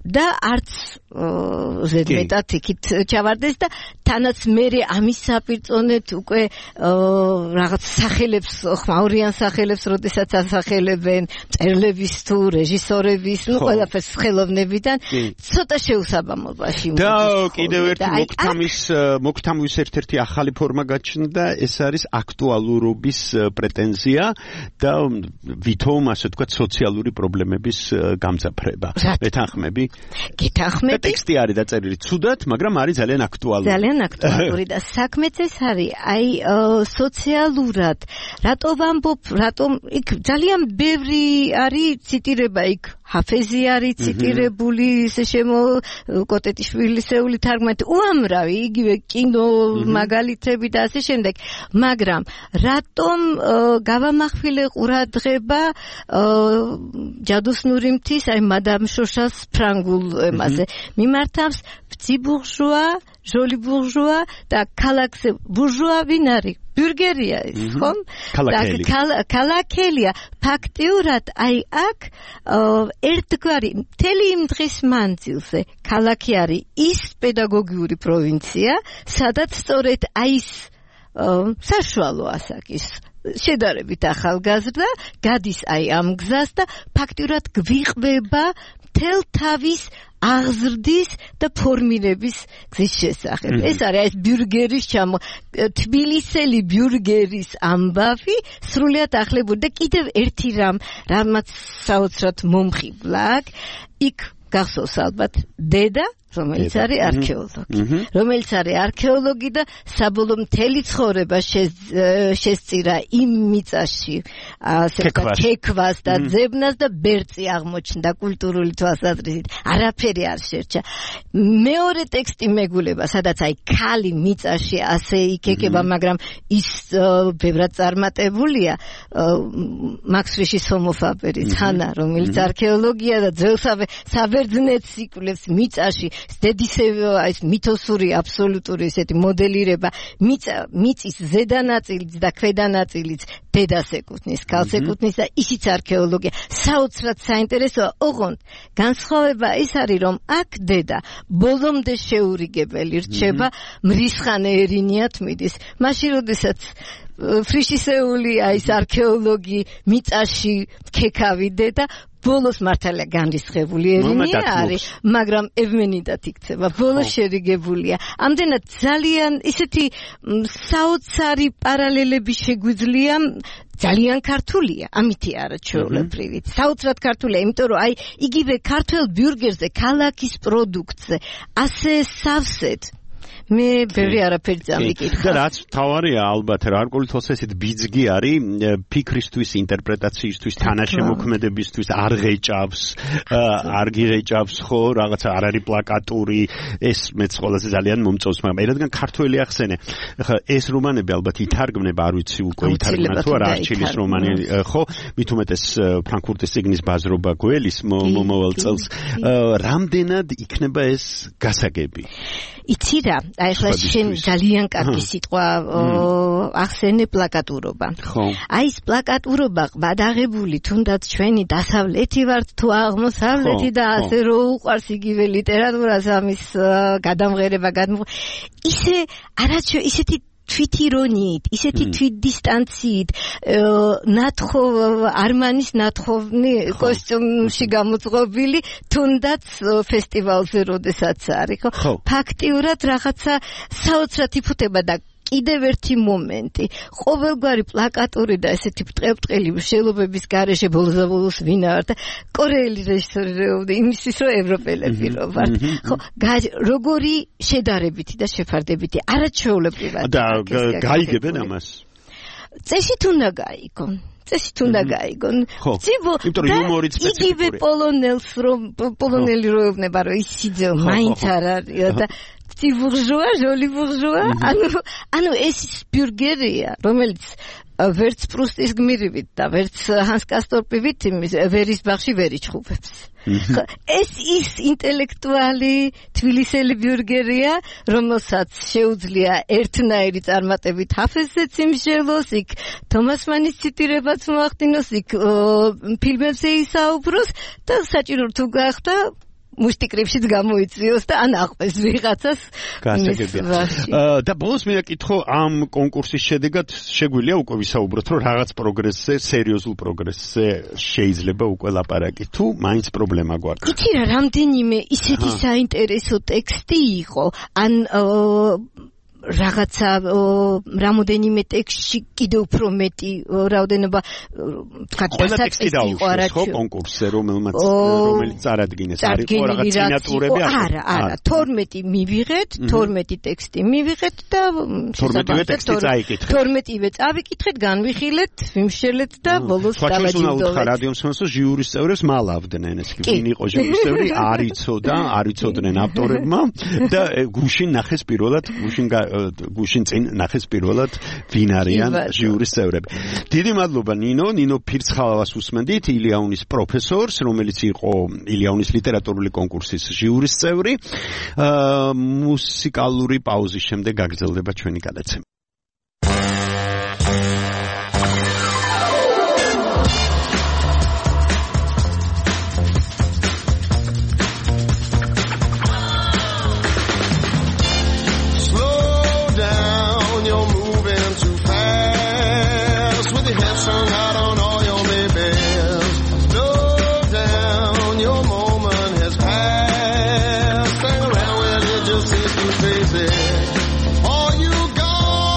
და არც ზედმეტად იქით ჩავარდეს და თანაც მე ამის საპირწონეთ უკვე რაღაც სახელებს ხმაურიან სახელებს როდესაც ასახელებენ მწერლების თუ რეჟისორების ყველაფერს ხელოვნებიდან ცოტა შეუსაბამობაში და კიდევ ერთი მოგვთამვის ერთ-ერთი ახალი ფორმა გაჩნდა ეს არის აქტუალურობის პრეტენზია და ვითომ ასე ვთქვათ სოციალური პრობლემების გამძაფრება მეთანხმები გეთანხმები ტექსტი არის დაწერილი ცუდად მაგრამ არის ძალიან აქტუალური და საქმეც ეს არის აი სოციალურად რატომ იქ ძალიან ბევრი არის ციტირება იქ ჰაფეზი არის ციტირებული ისე კოტეტიშვილისეული თარგმანით უამრავი იგივე კინო მაგალითები და ასე შემდეგ მაგრამ რატომ გავამახვილე ყურადღება ჯადოსნური მთის აი მადამ შოშას ფრანგულ ემაზე მიმართავს petit bourgeois, joli bourgeois და ქალაქზე bourgeois ვინ არის? ბურგერია ის, ხომ? ქალაქელია. ფაქტიურად აი აქ ერთგვარი მთელი იმ დღის მანძილზე ქალაქი არის ის პედაგოგიური პროვინცია, სადაც სწორედ აი ის საშუალო ასაკის შედარებით ახალგაზრდა გადის აი ამ გზას და ფაქტიურად გვიყვება მთელ თავის აღზრდის და ფორმირების გზის შესახებ. ეს არის ეს ბურგერის თბილისელი ბურგერის ამბავი სრულიად ახლებური და კიდევ ერთი რამაც საოცრად მომხიბლა აქ იქ გახსოვს ალბათ დედა რომელიც არის არქეოლოგი და საბოლოო მთელი ცხოვრება შესწირა იმ მიწაში თექვას და ძებნას და ბერწი აღმოჩნდა კულტურული თვალსაზრისით არაფერი არ შერჩა მეორე ტექსტი მეგულება სადაც აი ქალი მიწაში ასე იქეკება მაგრამ ის ბევრად წარმატებულია მაქს ფრიშის ჰომოფაბერის ხანა რომელიც არქეოლოგია და ძველსავე საბერძნეთს იკვლევს მიწაში დედისევი ეს მითოსური აბსოლუტური ესეთი მოდელირება მიწის ზედა ნაწილიც და ქვედა ნაწილიც დედას ეკუთვნის, ქალს ეკუთვნის და ისიც არქეოლოგია საოცრად საინტერესოა ოღონდ განსხვავება ის არის რომ აქ დედა ბოლომდე შეურიგებელი რჩება მრისხანე ერინიათ მიდის მაშინ როდესაც ფრიშისეული ის არქეოლოგი მიწაში ქეკავი დედა ბოლოს მართალია განრისხებული ერინია არის, მაგრამ ევმენიდად იქცება, ბოლოს შერიგებულია. ამდენად ძალიან ისეთი საოცარი პარალელები შეგვიძლია ძალიან ქართულია, ამითი არა ჩვეულებრივი. საოცრად ქართულია, იმიტომ რომ აი იგივე ქართულ ბიურგერზე, ქალაქის პროდუქტზე, ასე სავსედ მე ბევრი არაფერი წამიკითხა. და რაც თავარია ალბათ რა არკოლითოს ესეთ ბიძგი არის ფიქრისთვის, ინტერპრეტაციისთვის, თანაშემოქმედებისთვის არ ღეჭავს, არ გიღეჭავს ხო, რაღაცა არ არის პლაკატური, ეს მეც ყველაზე ძალიან მომწონს, მაგრამ რადგან ქართველი ახსენე. ხა ეს რომანები ალბათ ითარგმნება, არ ვიცი უკვე ითარგმნა თუ არა არჩილის რომანი, ხო? მით უმეტეს ფრანკფურტის ციგნის ბაზრობა გველის მომავალ წელს. რამდენად იქნება ეს გასაგები? იცი რა, აი ახლა შენ ძალიან კარგი სიტყვა ახსენე პლაკატურობა. აი ეს პლაკატურობა გადაღებული თუნდაც ჩვენი დასავლეთი ვართ თუ აღმოსავლეთი და ასე რო უყვარს იგივე ლიტერატურას ამის გადამღერება ისე არაჩვე ისეთი თვითირონიით, ისეთი თვითდისტანციით, არმანის ნათხოვნი კოსტიუმში გამოწყობილი, თუნდაც ფესტივალზე როდესაც არის, ხო? ფაქტიურად რაღაცა საოცრად იფუთება და კიდევ ერთი მომენტი. ყოველგვარი პლაკატური და ესეთი ბრტყელი მშელობების გარეშე ბოლოს ვინ არ და კორეელი რეჟისორი იმისთვის რომ ევროპელები რო ვართ. ხო, როგორი შედარებითი და შეფარდებითი არაჩვეულებრივად და გაიგებენ ამას. წესით უნდა გაიგონ. წესით უნდა გაიგონ. იმიტომ რომ იუმორიც სპეციფიკური. იგივე პოლონელი რო ეუბნება რომ ის სიძე მაინც არ არის და petit bourgeois, joli bourgeois. ანუ ეს ბურგერია, რომელიც ვერც პრუსტის გმირივით და ვერც ჰანს კასტორპივით ვერის ბაღში ვერ იჩხუბებს. ეს ის ინტელექტუალი თბილისელი ბურგერია, რომელსაც შეუძლია ერთნაირი წარმატებით ჰაფეზზეც იმსჯელოს, იქ თომას მანის ციტირებაც მოახდინოს, იქ ფილმებზე ისაუბროს და საჭირო თუ გახდა მუშტიკრიფშიც გამოიწვიოს და ან აყვეს ვიღაცას. გასაგებია. და ბოლოს მე აკითხო ამ კონკურსის შედეგად შეგვიძლია უკვე ვისაუბროთ, რომ რაღაც პროგრესზე, სერიოზულ პროგრესზე შეიძლება უკვე ლაპარაკი თუ მაინც პრობლემა გვაქვს. იცი რა, რამდენიმე ისეთი საინტერესო ტექსტი იყო, ან რაღაცა რამოდენიმე ტექსტში კიდევ უფრო მეტი რაოდენობა თქვა დასაწყისი იყო არა კონკურსზე რომელიც წარადგინეს არის რაღაც წინატურები არა 12 მივიღეთ 12 ტექსტი მივიღეთ და 12-ვე ტექსტი წაიკითხეთ 12-ვე წავიკითხეთ განვიხილეთ ვიმშელეთ და ბოლოს დავაჯილდოვეთ რადიოს მოსო ჟიურის წევრებს მალავდნენ ეს კი ვინ იყო ჟიურის წევრი არ იცოდნენ ავტორებმა და გუშინ ნახეს პირველად გუშინ წინ ნახეს პირველად ვინ არიან ჟიურის წევრები. დიდი მადლობა ნინო ფირცხალავას უსმენდით, ილიაუნის პროფესორს, რომელიც იყო ილიაუნის ლიტერატურული კონკურსის ჟიურის წევრი. მუსიკალური პაუზის შემდეგ გაგრძელდება ჩვენი გადაცემა. All you got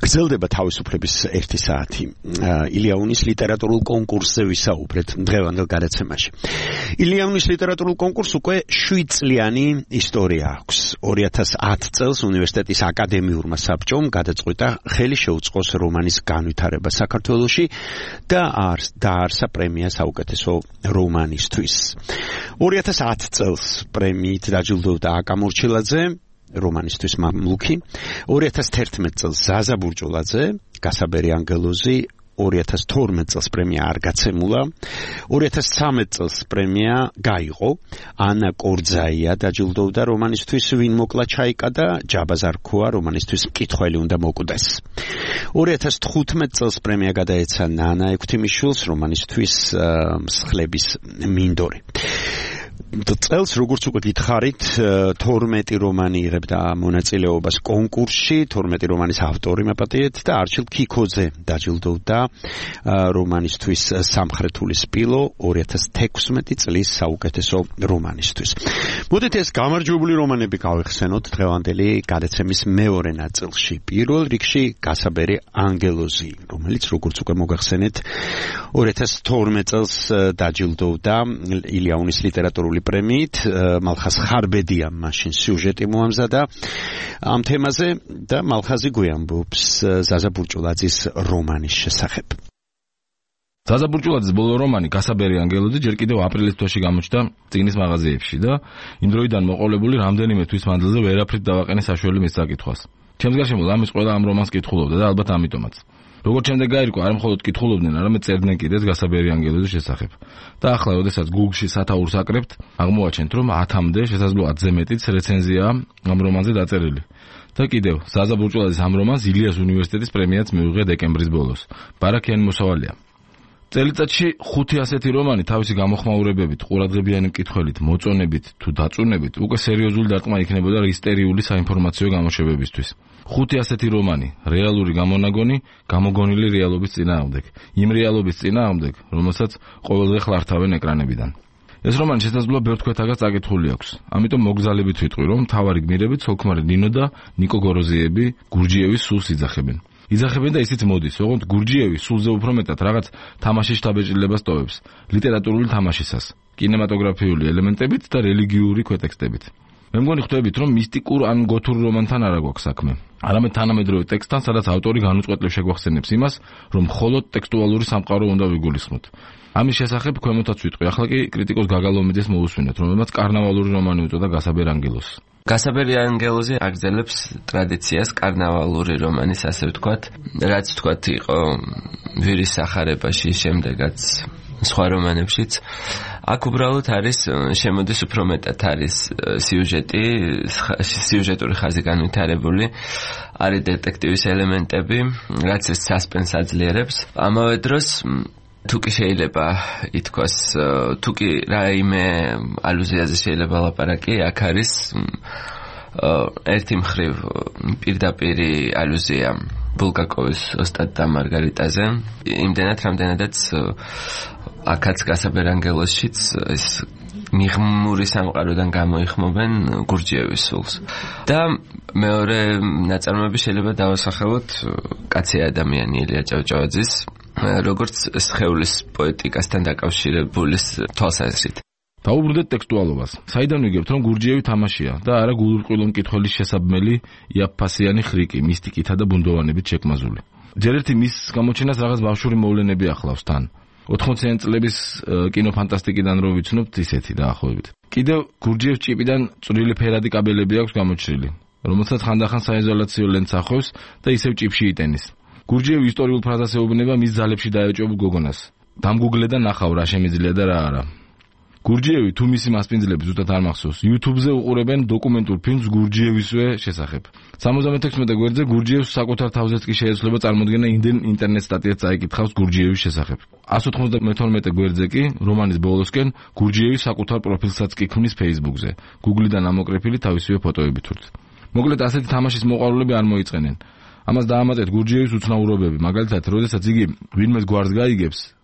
გრძელდება თავისუფლების 1 საათი. ილიაუნის ლიტერატურულ კონკურსზე ვისაუბრეთ დღევანდელ გადაცემაში. ილიაუნის ლიტერატურულ კონკურსს უკვე 7 წლიანი ისტორია აქვს. 2010 წელს უნივერსიტეტის აკადემიურმა საბჭომ გადაწყვიტა ხელი შეუწყოს რომანის განვითარება საქართველოში და დაარსა პრემია საუკეთესო რომანისთვის. 2010 წელს პრემიით დაჯილდოვდა აკა მორჩილაძე რომანისტვის მამლუქი, 2011 წელს ზაზა ბურჭულაძე, გასაბერი ანგელოზი, 2012 წელს პრემია არ გაცემულა, 2013 წელს პრემია გაიღო, ანა კორძაია დაჯილდოვდა რომანისტვის ვინ მოკლა ჩაიკა და ჯაბაზ არ ქოა რომანისტვის მკითხველი უნდა მოკვდეს. 2015 წელს პრემია გადაეცა ნანა ექვთიმიშვილს რომანისტვის მსხლების მინდორი. წელს როგორც უკვე გითხარით 12 რომანი იღებდა მონაწილეობას კონკურსში, 12 რომანის ავტორი მეპატიეთ და არჩილ ქიქოძე დაჯილდოვდა რომანისთვის სამხრეთული სპილო 2016 წლის საუკეთესო რომანისთვის. მოდით ეს გამარჯვებული რომანები გავიხსენოთ დღევანდელი გადაცემის მეორე ნაწილში. პირველ რიგში გასაბერი ანგელოზი, რომელიც როგორც უკვე მოგახსენეთ 2012 წელს დაჯილდოვდა ილიაუნის ლიტერატურული პრემიით, მალხაზ ხარბედიამ მაშინ სიუჟეტი მოამზადა ამ თემაზე და მალხაზი გვიამბობს ზაზა ბურჭულაძის რომანის შესახებ. ზაზა ბურჭულაძის ბოლო რომანი გასაბერი ანგელოზი ჯერ კიდევ აპრილის თვეში გამოჩნდა წიგნის მაღაზიებში და იმ დროიდან მოყოლებული რამდენიმე თვის მანძილზე ვერაფრით დავაყენე საშველი მის საკითხვას. ჩემს გარშემო ამის ყველა ამ რომანს კითხულობდა და ალბათ ამიტომაც. როგორც შემდეგ გაირკვა, არ მხოლოდ კითხულობდნენ, არამედ წერდნენ კიდეც გასაბერი ანგელოზის შესახებ. და ახლა, როდესაც Google-ში სათაურს აკრებთ, აღმოვაჩენთ, რომ 10-მდე, შესაძლოა 10-ზე მეტიც რეცენზია ამ რომანზე დაწერილი. და კიდევ, ზაზა ბურჭულაძის ამ რომანს ილიას უნივერსიტეტის პრემიაც მიუღია დეკემბრის ბოლოს. ბარაქიანი მოსავალია. წელიწადში 5 ასეთი რომანი თავისი გამოხმაურებებით, ყურადღებიანი მკითხველით, მოწონებით თუ დაწუნებით უკვე სერიოზული დარტყმა იქნებოდა ისტერიული საინფორმაციო გამოშვებებისთვის. 5 ასეთი რომანი, რეალური გამონაგონი, გამოგონილი რეალობის წინააღმდეგ, იმ რეალობის წინააღმდეგ, რომელსაც ყოველდღე ხლართავენ ეკრანებიდან. ეს რომანი შესაძლოა ბევრ თქვენთაგაც წაკითხული აქვს. ამიტომ მოგზალებით ვიტყვი, რომ მთავარი გმირები ცოლ-ქმარი ნინო და ნიკო გოროზიები გურჯიევის სულს იძახებენ. იძახებენ და ისიც მოდის, ოღონდ გურჯიევი სულზე უფრო მეტად რაღაც თამაშის შთაბეჭდილებას ტოვებს, ლიტერატურული თამაშისას, კინემატოგრაფიული ელემენტებით და რელიგიური ქვეტექსტებით. მე მგონი ხვდებით, რომ მისტიკურ ან გოთურ რომანთან არ აქვს საქმე. არამედ თანამედროვე ტექსტთან, სადაც ავტორი განუწყვეტლივ შეგვახსენებს იმას, რომ მხოლოდ ტექსტუალური სამყარო უნდა ვიგულისხმოთ. ამის შესახებ ქვემოთაც ვიტყვი, ახლა კი კრიტიკოს გაგალომიძეს მოусვინეთ, რომელმაც კარნავალური რომანი უწოდა გასაბერი ანგელოზს. გასაბერი ანგელოზი აგრძელებს ტრადიციას კარნავალური რომანის, ასე ვთქვათ, რაც ვთქვათ იყო ვირის სახარებაში, შემდეგაც სხვა რომანებშიც. აქ უბრალოდ არის შემოდის უფრო მეტად არის სიუჟეტური ხაზი განვითარებული, არის დეტექტივის ელემენტები, რაც ეს სასპენს აძლიერებს. ამავე დროს თუკი შეიძლება ითქვას, თუკი რაიმე ალუზიაზე შეიძლება ლაპარაკი, აქ არის ერთი მხრივ პირდაპირი ალუზია ბულგაკოვის ოსტატ და მარგარიტაზე, იმდენად რამდენადაც აქაც გასაბერ ანგელოზშიც ეს მიღმური სამყაროდან გამოიხმობენ გურჯიევის სულს. და მეორე ნაწარმოები შეიძლება დავასახელოთ კაცი ადამიანი ელია ჭავჭავაძის, როგორც სხეულის პოეტიკასთან დაკავშირებული თვალსაზრისით. დაუბრუნდეთ ტექსტუალობას. საიდან ვიგებთ, რომ გურჯიევი თამაშია და არა გულურყვილო მკითხველის შესაბმელი იაფფასიანი ხრიკი, მისტიკითა და ბუნდოვანებით შექმაზული. ჯერ ერთი მის გამოჩენას რაღაც ბავშვური მოვლენები ახლავს თან. 80-იან წლების კინოფანტასტიკიდან რო ვიცნობთ ისეთი დაახლოებით. კიდევ გურჯიევს ჭიპიდან წვრილი ფერადი კაბელები აქვს გამოჩრილი, რომელსაც ხანდახან საიზოლაციო ლენტს ახევს და ისევ ჭიფში იტენის. გურჯიევი ისტორიულ ფრაზას ეუბნება მის ძალებში დაეჭვებულ გოგონას. დამგუგლე და ნახავ რა შემიძლია და რა არა. გურჯიევი თუ მისი მასპინძლები ზუსტად არ მახსოვს, YouTube-ზე უყურებენ დოკუმენტურ ფილმს გურჯიევისვე შესახებ. 76 გვერდზე გურჯიევს საკუთარ თავზეც კი შეეძლება წარმოდგენა იმდენ ინტერნეტ სტატიას წაიკითხავს გურჯიევის შესახებ. 192 გვერდზე კი რომანის ბოლოსკენ გურჯიევი საკუთარ პროფილსაც კი ქმნის Facebook-ზე, Google-დან ამოკრეფილი თავისივე ფოტოებით ვთქვით. მოკლედ ასეთი თამაშის მოყვარულები არ მოიწყენენ. ამას დაამატეთ გურჯიევის უცნაურობები, მაგალითად, როდესაც იგი ვინმეს გვარს გაიგებს,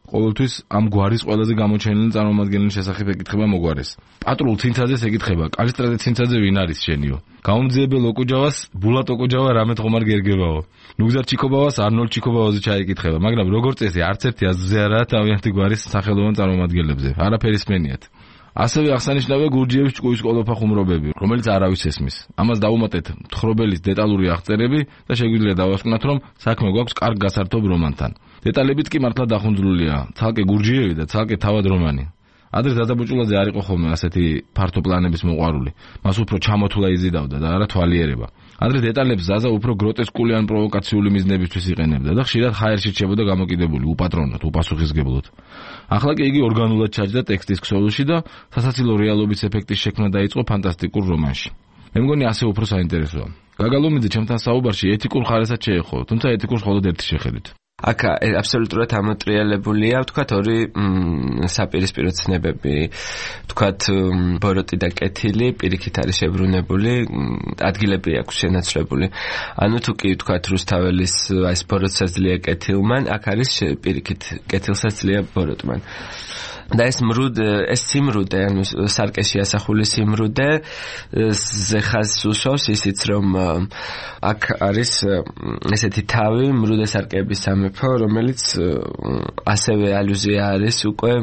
ყოველთვის ამ გვარის ყველაზე გამოჩენილი წარმომადგენლის შესახებ ეკითხება მოგვარეს. პატრულ ცინცაძეს ეკითხება, კალისტრატე ცინცაძე ვინ არის შენიო? გამომძიებელ ოკუჯავას ბულატ ოკუჯავა რამე თღომარ გერგებაო. ნუგზარ ჩიკობავას არნოლდ ჩიკობავაზე ჩაიკითხება, მაგრამ როგორც წესი არც ერთი აზრზე არაა თავიანთი გვარის სახელოვან წარმომადგენლებზე. არაფერის მენიათ. ასევე აღსანიშნავია გურჯიევის ჭკუის ყოლოფა ხუმრობები, რომელიც არავის ესმის. ამას დავუმატეთ მთხრობელის დეტალური აღწერები და შეგვიძლია დავასკვნათ, რომ საქმე გვაქვს კარგ გასართობ რომანთან. დეტალებიც კი მართლა დახუნძრულია, ცალკე გურჯიევი და ცალკე თავად რომანი. ადრე დადაბუჭულაძე არ იყო ხოლმე ასეთი ფართო პლანების მოყვარული. მას უფრო ჩამოთვლა იზიდავდა და არა თვალიერება. ადრე დეტალებს ზაზა უფრო გროტესკული ან პროვოკაციული მიზნებისთვის იყენებდა და ხშირად ჰაერში რჩებოდა გამოკიდებული უპატრონოდ, უპასუხისგებლოდ. ახლა კი იგი ორგანულად ჩაჯდა ტექსტის ქსოვილში და სასაცილო რეალობის ეფექტის შექმნა დაიწყო ფანტასტიკურ რომანში. მე მგონი ასე უფრო საინტერესოა. გაგალომიძე ჩემთან საუბარში ეთიკურ ხარისად შეეხო, თუმცა ეთიკურს მხოლოდ ერთი შეხედვით. აქ აბსოლუტურად ამოტრიალებულია, ვთქვათ, ორი საპირისპირო ცნებები, ვთქვათ, ბოროტი და კეთილი, პირიქით არის შებრუნებული, ადგილები აქვს შენაცვლებული. ანუ თუ კი ვთქვათ, რუსთაველის ეს ბოროტსაც ძლია კეთილმან, აქ არის პირიქით კეთილსაც ძლია ბოროტმან. და ეს სიმრუდე, ანუ სარკეში ასახული სიმრუდე, ზეხას უშავს ისიც, რომ აქ არის ესეთი თავი, მრუდე სარკეების სამეფო, რომელიც ასევე ალუზია არის უკვე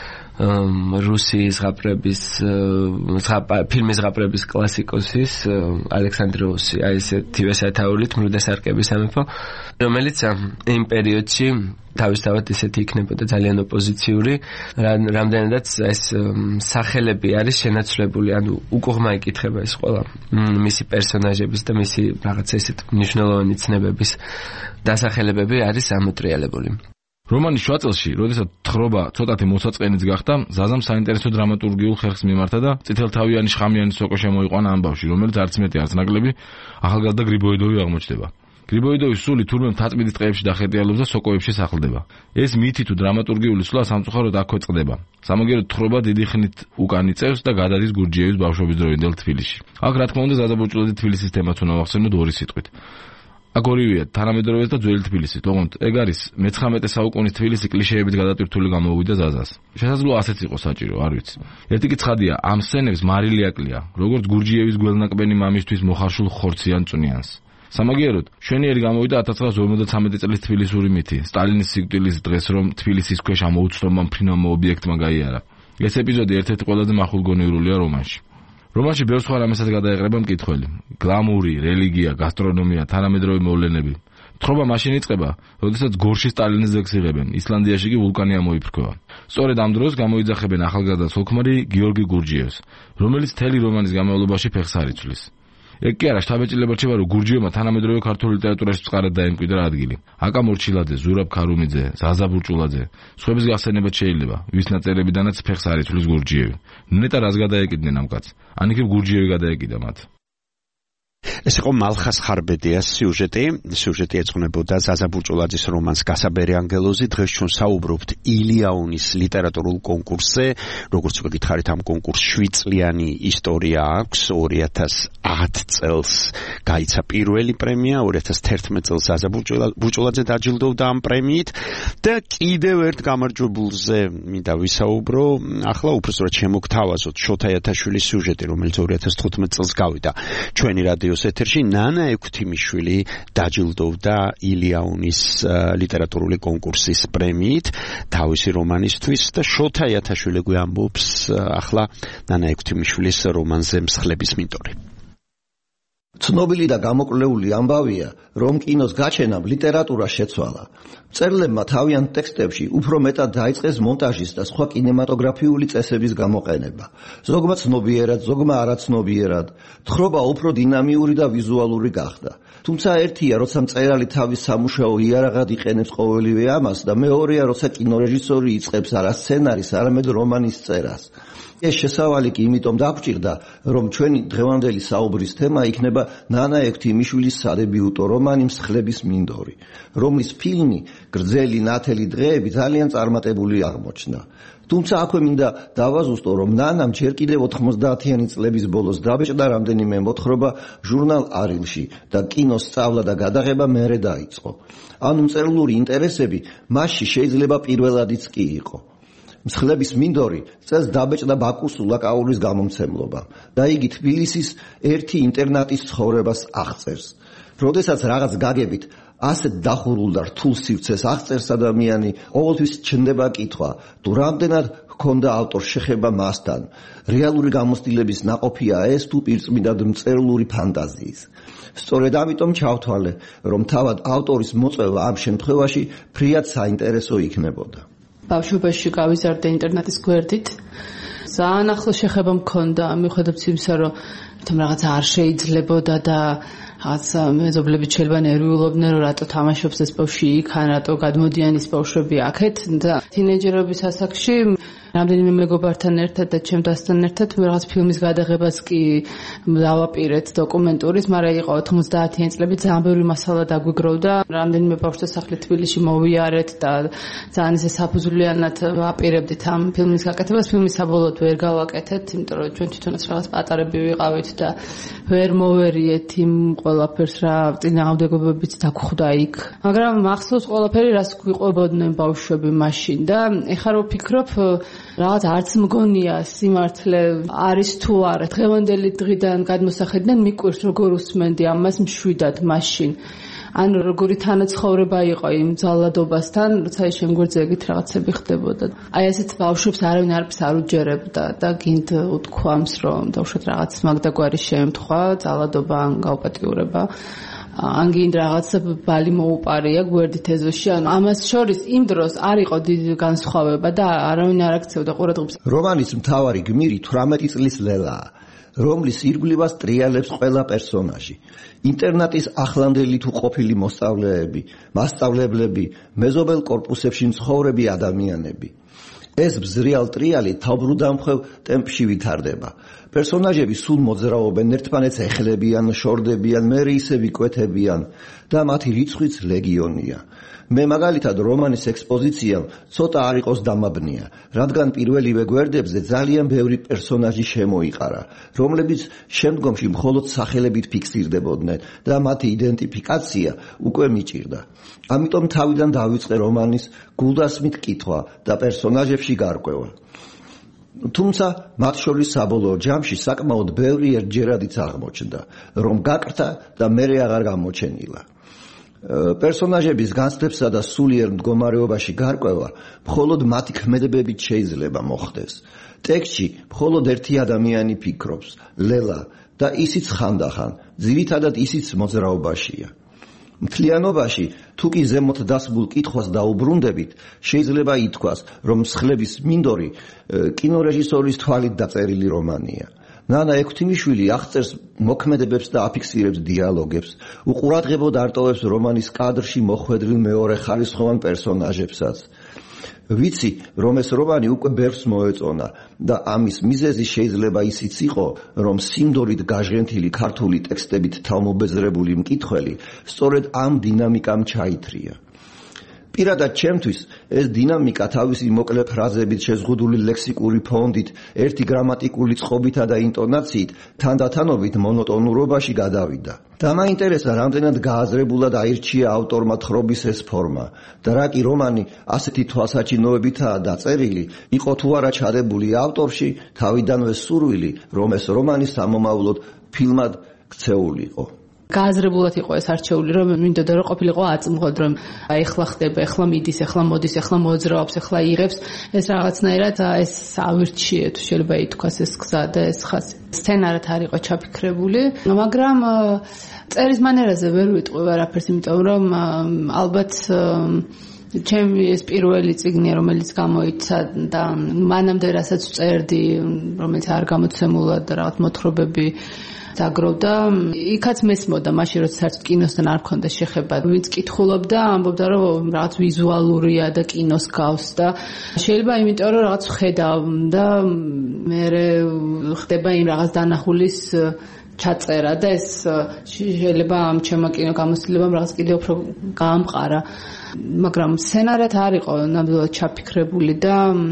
რუსი ზღაპრების ფილმის ზღაპრების კლასიკოსის ალექსანდროუსი, აი ესეთივე სათაურით მრუდე სარკეების სამეფო, რომელიც იმ პერიოდში თავისთავად ისეთი იქნებოდა ძალიან ოპოზიციური, რამდენადაც ეს სახელები არის შენაცვლებული, ანუ უკუღმა იკითხება ეს ყველა მისი პერსონაჟების და მისი რაღაცა ისეთ მნიშვნელოვანი ცნებების დასახელებები არის ამოტრიალებული. რომანის შუა წელში, როდესაც თხრობა ცოტათი მოსაწყენიც გახდა, ზაზამ საინტერესო დრამატურგიულ ხერხს მიმართა და წითელთავიანი შხამიანი სოკო შემოიყვანა ამბავში, რომელიც არც მეტი არც ნაკლები ახალგაზრდა გრიბოიდოვი აღმოჩნდება. გრიბოიდოვის სული თურმე მთაწმინდის ტყეებში დახეტიალობს და სოკოებში სახლდება. ეს მითი თუ დრამატურგიული სულა სამწუხაროდ აქვე წყდება. სამაგიეროდ თხრობა დიდი ხნით უკან იწევს და გადადის გურჯიევის ბავშვობის დროინდელ თბილისში. აქ რა თქმა უნდა ზაზა ბურჭულაძე თბილისის თემაც უნდა ვახსენოთ ორი სიტყვით. აქ ორივეა თანამედროვეც და ძველი თბილისი. თუმცა ეგ არის მე-19 საუკუნის თბილისი კლიშეებით გადატვირთული გამოუვიდა ზაზას. შესაძლოა ასეც იყოს საჭირო, არ ვიცი. ერთი კი ცხადია, ამ სცენებს მარილი აკლია, როგორც გურჯიევის გველნაკბენი მამისთვის მოხარშულ ხორციან წვნიანს. სამაგიეროდ, შვენიერი გამოვიდა 1953 წლის თბილისური მითი, სტალინის სიკვდილის დღეს, რომ თბილისის ქვეშ ამ უცნობმა მფრინავმა ობიექტმა გაიარა. ეს ეპიზოდი ერთ-ერთი ყველაზე მახვილგონიურულია რომანში. რომანში ბევრ სხვა რამესაც გადაეყრება მკითხველი. გლამური, რელიგია, გასტრონომია, თანამედროვე მოვლენები. თხრობა მაშინ იწყება, როდესაც გორში სტალინის ძეგლს იღებენ, ისლანდიაში კი ვულკანი ამოიფრქვევა. სწორედ ამ დროს გამოიძახებენ ახალგაზრდა ცოლ-ქმარი გიორგი გურჯიევს, რომელიც მთელი რომანის განმავლობაში ფეხს არ იცვლის. ეგ კი არა, შთაბეჭდილება რჩება, რომ გურჯიევმა თანამედროვე ქართული ლიტერატურაში წყარად დაემკვიდრა ადგილი. აკა მორჩილაძე, ზურაბ ქარუმიძე, ზაზა ბურჭულაძე, სხვების გახსენებაც შეიძლება, ვის ნაწერებიდანაც ფეხს არ იცვლის გურჯიევი. ნეტა რას გადაეკიდნენ ამ კაცს? ან იქ გურჯიევი გადაეკიდა მათ. ეს იყო მალხას ხარბედიას სიუჟეტი ეძღვნებოდა ზაზა ბურჭულაძის რომანს გასაბერი ანგელოზი. დღეს ჩვენ საუბრობთ ილიაუნის ლიტერატურულ კონკურსზე. როგორც ვეკითხარით, ამ კონკურსს 7 წლიანი ისტორია აქვს. 2010 წელს გაიცა პირველი პრემია, 2011 წელს ზაზა ბურჭულაძე დაჯილდოვდა ამ პრემიით და კიდევ ერთ გამარჯვებულზე მინდა ვისაუბრო. ახლა უბრალოდ შემოგთავაზოთ შოთა იათაშვილის სიუჟეტი, რომელიც 2015 წელს გავიდა ჩვენი რადიოს ეთერში. ნანა ექვთიმიშვილი დაჯილდოვდა ილიაუნის ლიტერატურული კონკურსის პრემიით თავისი რომანისთვის და შოთა იათაშვილი გვამბობს ახლა ნანა ექვთიმიშვილის რომანზე მსხლების მინტორი. ცნობილი და გამოკვლეული ამბავია, რომ კინოს გაჩენამ ლიტერატურა შეცვალა. მწერლებმა თავიანთ ტექსტებში უფრო მეტად დაიწყეს მონტაჟის და სხვა კინემატოგრაფიული წესების გამოყენება. ზოგმა ცნობიერად, ზოგმა არაცნობიერად, თხრობა უფრო დინამიური და ვიზუალური გახდა. თუმცა ერთია, როცა მწერალი თავის სამუშაო იარაღად იყენებს ყოველივე ამას და მეორეა, როცა კინორეჟისორი იწყებს არა სცენარის, არამედ რომანის წერას. ეს შესავალი კი იმიტომ დაგვჭირდა, რომ ჩვენი დღევანდელი საუბრის თემა იქნება ნანა ექვთიმიშვილის სადებიუტო რომანი მსხლების მინდორი, რომლის ფილმი გრძელი ნათელი დღეები ძალიან წარმატებული აღმოჩნდა. თუმცა აქვე მინდა დავაზუსტო, რომ ნანამ ჯერ კიდევ 90-იანი წლების ბოლოს დაბეჭდა რამდენიმე მოთხრობა ჟურნალ არილში და კინოს სწავლა და გადაღება მერე დაიწყო. ანუ მწერლური ინტერესები მასში შეიძლება პირველადიც კი იყო. მსხლების მინდორი წელს დაბეჭდა ბაქოს ულაკაურის გამომცემლობამ და იგი თბილისის ერთი ინტერნატის ცხოვრებას აღწერს. როდესაც რაღაც გაგებით ასეთ დახურულ და რთულ სივრცეს აღწერს ადამიანი, ყოველთვის ჩნდება კითხვა, თუ რამდენად ჰქონდა ავტორს შეხება მასთან, რეალური გამოცდილების ნაყოფია ეს თუ პირწმინდად მწერლური ფანტაზიის. სწორედ ამიტომ ჩავთვალე, რომ თავად ავტორის მოწვევა ამ შემთხვევაში ფრიად საინტერესო იქნებოდა. ბავშვობაში გავიზარდე ინტერნეტის გვერდით. ძალიან ახლო შეხება მქონდა, მიუხედავად იმისა, რომ რაღაც არ შეიძლებოდა და რაღაც მეზობლები შეიძლება ნერვიულობდნენ, რომ რატო თამაშობს ეს ბავშვი იქ, ან რატო გადმოდიან ის ბავშვები აქეთ და თინეიჯერობის ასაკში რამდენიმე მეგობართან ერთად და ჩემთან ერთად რაღაც ფილმის გადაღებას კი დავაპირეთ დოკუმენტურის, მაგრამ იყო 90-იანი წლები, ძალიან ბევრი მასალა დაგვიგროვდა. რამდენიმე ბავშვთა სახლი თბილისში მოვიარეთ და ძალიან ისე საფუძვლიანად ვაპირებდით ამ ფილმის გაკეთებას. ფილმი საბოლოოდ ვერ გავაკეთეთ, იმიტომ რომ ჩვენ თვითონაც რაღაც პატარები ვიყავით და ვერ მოვერიეთ იმ ყველაფერს, რა წინააღმდეგობებიც დაგხვდა იქ. მაგრამ მახსოვს ყველაფერი, რას გვიყვებოდნენ ბავშვები მაშინ და ეხლა რო ვფიქრობ, რაღაც არც მგონია სიმართლე არის თუ არა. დღევანდელი დღიდან გადმოსახედიდან მიკვირს როგორ უსმენდი ამას მშვიდად მაშინ. ანუ როგორი თანაცხოვრება იყო იმ ძალადობასთან, როცა ის შემგვერძე ეგეთ რაღაცები ხდებოდა. აი ესეთ ბავშვებს არავინ არაფერს არ უჯერებდა და გინდ უთქვამს, რომ დავუშვათ რაღაც მაგდაგვარი შემთხვევა, ძალადობა ან გაუპატიურება. ან გინდ რაღაც ბალი მოუპარია გვერდით ეზოში. ანუ ამას შორის იმ დროს არ იყო დიდი განსხვავება და არავინ არ აქცევდა ყურადღებას. რომანის მთავარი გმირი 18 წლის ლელაა, რომლის ირგვლივას ტრიალებს ყველა პერსონაჟი. ინტერნატის ახლანდელი თუ ყოფილი მასწავლებლები, მეზობელ კორპუსებში მცხოვრები ადამიანები. ეს ბზრიალ ტრიალი თავბრუდამხვევ ტემპში ვითარდება. პერსონაჟები სულ მოძრაობენ, ერთმანეთს ეხლებიან, შორდებიან, მერე ისე ვიკვეთებიან და მათი რიცხვიც ლეგიონია. მე მაგალითად რომანის ექსპოზიციამ ცოტა არ იყოს დამაბნია, რადგან პირველივე გვერდებზე ძალიან ბევრი პერსონაჟი შემოიყარა, რომლებიც შემდგომში მხოლოდ სახელებით ფიქსირდებოდნენ და მათი იდენტიფიკაცია უკვე მიჭირდა. ამიტომ თავიდან დავიწყე რომანის გულდასმით კითხვა და პერსონაჟებში გარკვევა. თუმცა მათ შორის საბოლოო ჯამში საკმაოდ ბევრი ერთჯერადიც აღმოჩნდა, რომ გაკრთა და მერე აღარ გამოჩენილა. პერსონაჟების განცდებსა და სულიერ მდგომარეობაში გარკვევა მხოლოდ მათი ქმედებებით შეიძლება მოხდეს. ტექსტში მხოლოდ ერთი ადამიანი ფიქრობს, ლელა, და ისიც ხანდახან, ძირითადად ისიც მოძრაობაშია. მთლიანობაში, თუ კი ზემოთ დასმულ კითხვას დაუბრუნდებით, შეიძლება ითქვას, რომ მსხლების მინდორი კინორეჟისორის თვალით დაწერილი რომანია. ნანა ექვთიმიშვილი აღწერს მოქმედებებს და აფიქსირებს დიალოგებს, უყურადღებოდ არტოვებს რომანის კადრში მოხვედრილ მეორე ხარისხოვან პერსონაჟებსაც. ვიცი, რომ ეს რომანი უკვე ბევრს მოეწონა და ამის მიზეზი შეიძლება ისიც იყო, რომ სიმდორით გაჟღენთილი ქართული ტექსტებით თავმობეზრებული მკითხველი სწორედ ამ დინამიკამ ჩაითრია. პირადად ჩემთვის ეს დინამიკა თავისი მოკლე ფრაზებით, შეზღუდული ლექსიკური ფონდით, ერთი გრამატიკული წყობითა და ინტონაციით თანდათანობით მონოტონურობაში გადავიდა. და მაინტერესა, რამდენად გააზრებულად აირჩია ავტორმა თხრობის ეს ფორმა და რა კი რომანი ასეთი თვალსაჩინოებითაა დაწერილი, იყო თუ არა ჩადებული ავტორში თავიდანვე სურვილი, რომ ეს რომანი სამომავლოდ ფილმად ქცეულიყო. გააზრებულად იყო ეს არჩეული, რომ მინდოდა რომ ყოფილიყო აწმყოდ, რომ აი ახლა ხდება, ახლა მიდის, ახლა მოდის, ახლა მოძრაობს, ახლა იღებს, ეს რაღაცნაირად ეს ავირჩიე თუ შეიძლება ითქვას ეს გზა და ეს ხაზი. სცენარად არ იყო ჩაფიქრებული, მაგრამ წერის მანერაზე ვერ ვიტყვი არაფერს, იმიტომ რომ ალბათ ჩემი ეს პირველი წიგნი, რომელიც გამოიცა და მანამდე რასაც წერდი, რომელიც არ გამოცემულად და რაღაც მოთხრობები დაგროვდა, იქაც მესმოდა მაშინ როცა საერთოდ კინოსთან არ მქონდა შეხება. ვინც კითხულობდა, ამბობდა რომ რაღაც ვიზუალურია და კინოს გავს და შეიძლება იმიტომ რომ რაღაც ხედავ და მე ხდება იმ რაღაც დანახulis ჩაწერა და ეს შეიძლება ამ ჩემო კინო გამოცდილებამ რაღაც კიდევ უფრო გაამყარა. მაგრამ სცენარად არ იყო ნამდვილად ჩაფიქრებული და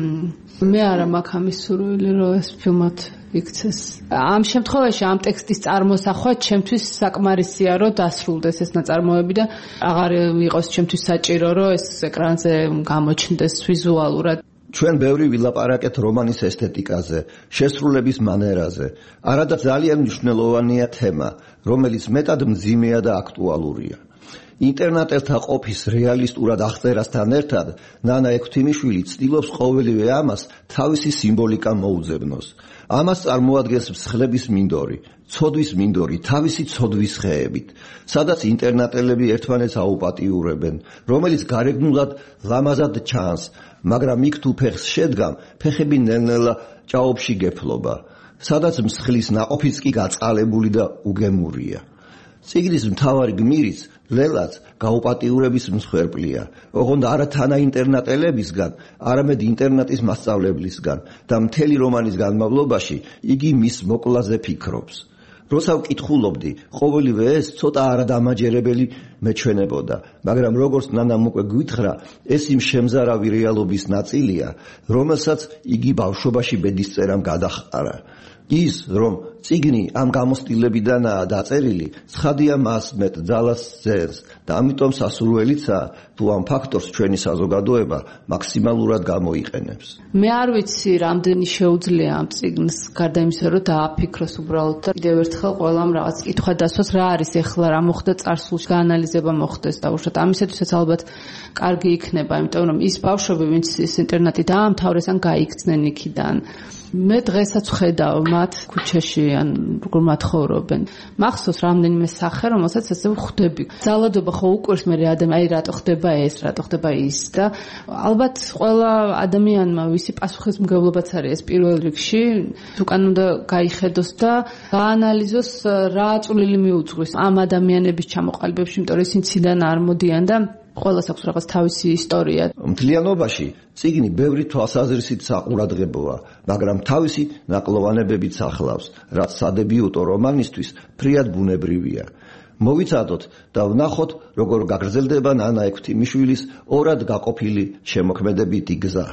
მე არა მაქვს ამის სურვილი რომ ეს ფილმად იქცეს. ამ შემთხვევაში ამ ტექსტის წარმოსახვა ჩემთვის საკმარისია რომ დასრულდეს ეს ნაწარმოები და აღარ იყოს ჩემთვის საჭირო რომ ეს ეკრანზე გამოჩნდეს ვიზუალურად. ჩვენ ბევრი ვილაპარაკეთ რომანის ესთეტიკაზე, შესრულების მანერაზე. არადა ძალიან მნიშვნელოვანია თემა, რომელიც მეტად მძიმეა და აქტუალურია. ინტერნეტელთა ყოფის რეალისტურად აღწერასთან ერთად ნანა ექვთიმიშვილი ცდილობს ყოველივე ამას თავისი სიმბოლიკა მოუძებნოს. ამას წარმოადგენს მსხლების მინდორი, ცოდვის მინდორი, თავისი ცოდვის ხეებით, სადაც ინტერნეტელები ერთმანეთს აუპატიურებენ, რომელიც გარეგნულად ლამაზად ჩანს, მაგრამ იქ თუ ფეხს შედგამ, ფეხები ნელ-ნელა ჭაობში გეფლობა, სადაც მსხლის ნაყოფიც კი გაწყალებული და უგემურია. წიგნის მთავარი გმირიც ლელაც გაუპატიურების მსხვერპლია, ოღონდ არა თანა ინტერნეტელებისგან, არამედ ინტერნეტის მასწავლებლისგან და მთელი რომანის განმავლობაში იგი მის მოკლაზე ფიქრობს. როცა ვკითხულობდი, ყოველივე ეს ცოტა არადამაჯერებელი მეჩვენებოდა, მაგრამ როგორც ნანამ უკვე გვითხრა, ეს იმ შემზარავი რეალობის ნაწილია, რომელსაც იგი ბავშვობაში ბედისწერამ გადაჰყარა. ის, რომ წიგნი ამ გამოცდილებიდანაა დაწერილი, ცხადია მას მეტ ძალას ძენს და ამიტომ სასურველიცაა, თუ ამ ფაქტორს ჩვენი საზოგადოება მაქსიმალურად გამოიყენებს. მე არ ვიცი, რამდენი შეუძლია ამ წიგნს, გარდა იმისა, რომ დააფიქროს უბრალოდ და კიდევ ერთხელ ყველამ რაღაც კითხვა დასვას, რა არის ეხლა, რა მოხდა წარსულში, გაანალიზება მოხდეს და უშუალოდ ამისათვისაც ალბათ კარგი იქნება, იმიტომ რომ ის ბავშვები, ვინც ის ინტერნეტი დაამთავრეს ან გაიქცნენ იქიდან, მე დღესაც ხედავ მათ ქუჩაში ან როგორ მათხოვრობენ. მახსოვს რამდენიმე სახე, რომელსაც ასე ვხვდები. ძალადობა ხო უკვირს მე ადამიანი, აი რატო ხდება ეს, რატო ხდება ის და ალბათ ყველა ადამიანმა ვისი პასუხისმგებლობაც არის ეს პირველ რიგში, უკან უნდა გაიხედოს და გაანალიზოს რა წვლილი მიუძღვის ამ ადამიანების ჩამოყალიბებაში, იმიტომ რომ ისინი ციდან არ მოდიან და ყველას აქვს რაღაც თავისი ისტორია. მთლიანობაში წიგნი ბევრი თვალსაზრისით საყურადღებოა, მაგრამ თავისი ნაკლოვანებებით ახლავს, რაც სადებიუტო რომანისთვის ფრიად ბუნებრივია. მოვიცადოთ და ვნახოთ, როგორ გაგრძელდება ნანა ექვთიმიშვილის ორად გაყოფილი შემოქმედებითი გზა.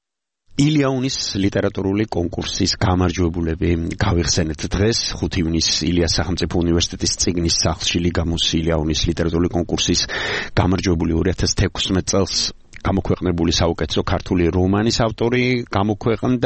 ილიაუნის ლიტერატურული კონკურსის გამარჯვებულები გავიხსენეთ დღეს 5 ივნისს ილიას სახელმწიფო უნივერსიტეტის წიგნის სახლში ლიგამუს ილიაუნის ლიტერატურული კონკურსის გამარჯვებული 2016 წელს გამოქვეყნებული საუკეთესო ქართული რომანის ავტორი გამოქვეყნდა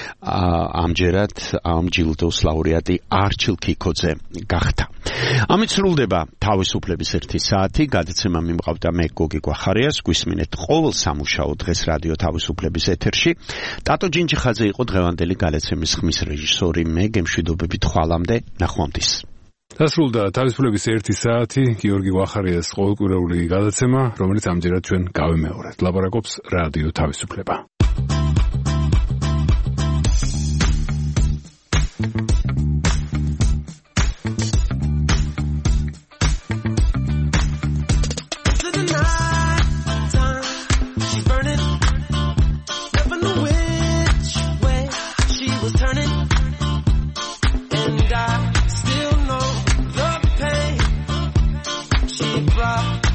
ამჯერად ამ ჯილდოს ლაურეატი არჩილ ქიქოძე გახდა. ამით სრულდება თავისუფლების 1 საათი, გადაცემა მიმყავდა მე გოგი გვახარიას, გვისმინეთ ყოველ სამუშაო დღეს რადიო თავისუფლების ეთერში. ტატო ჯინჯიხაძე იყო დღევანდელი გადაცემის ხმის რეჟისორი, მე გემშვიდობებით ხვალამდე, ნახვამდის. დასრულდა თავისუფლების 1 საათი, გიორგი გვახარიას ყოველკვირეული გადაცემა, რომელიც ამჯერად ჩვენ გავიმეორეთ. ლაპარაკობს რადიო თავისუფლება. Rock.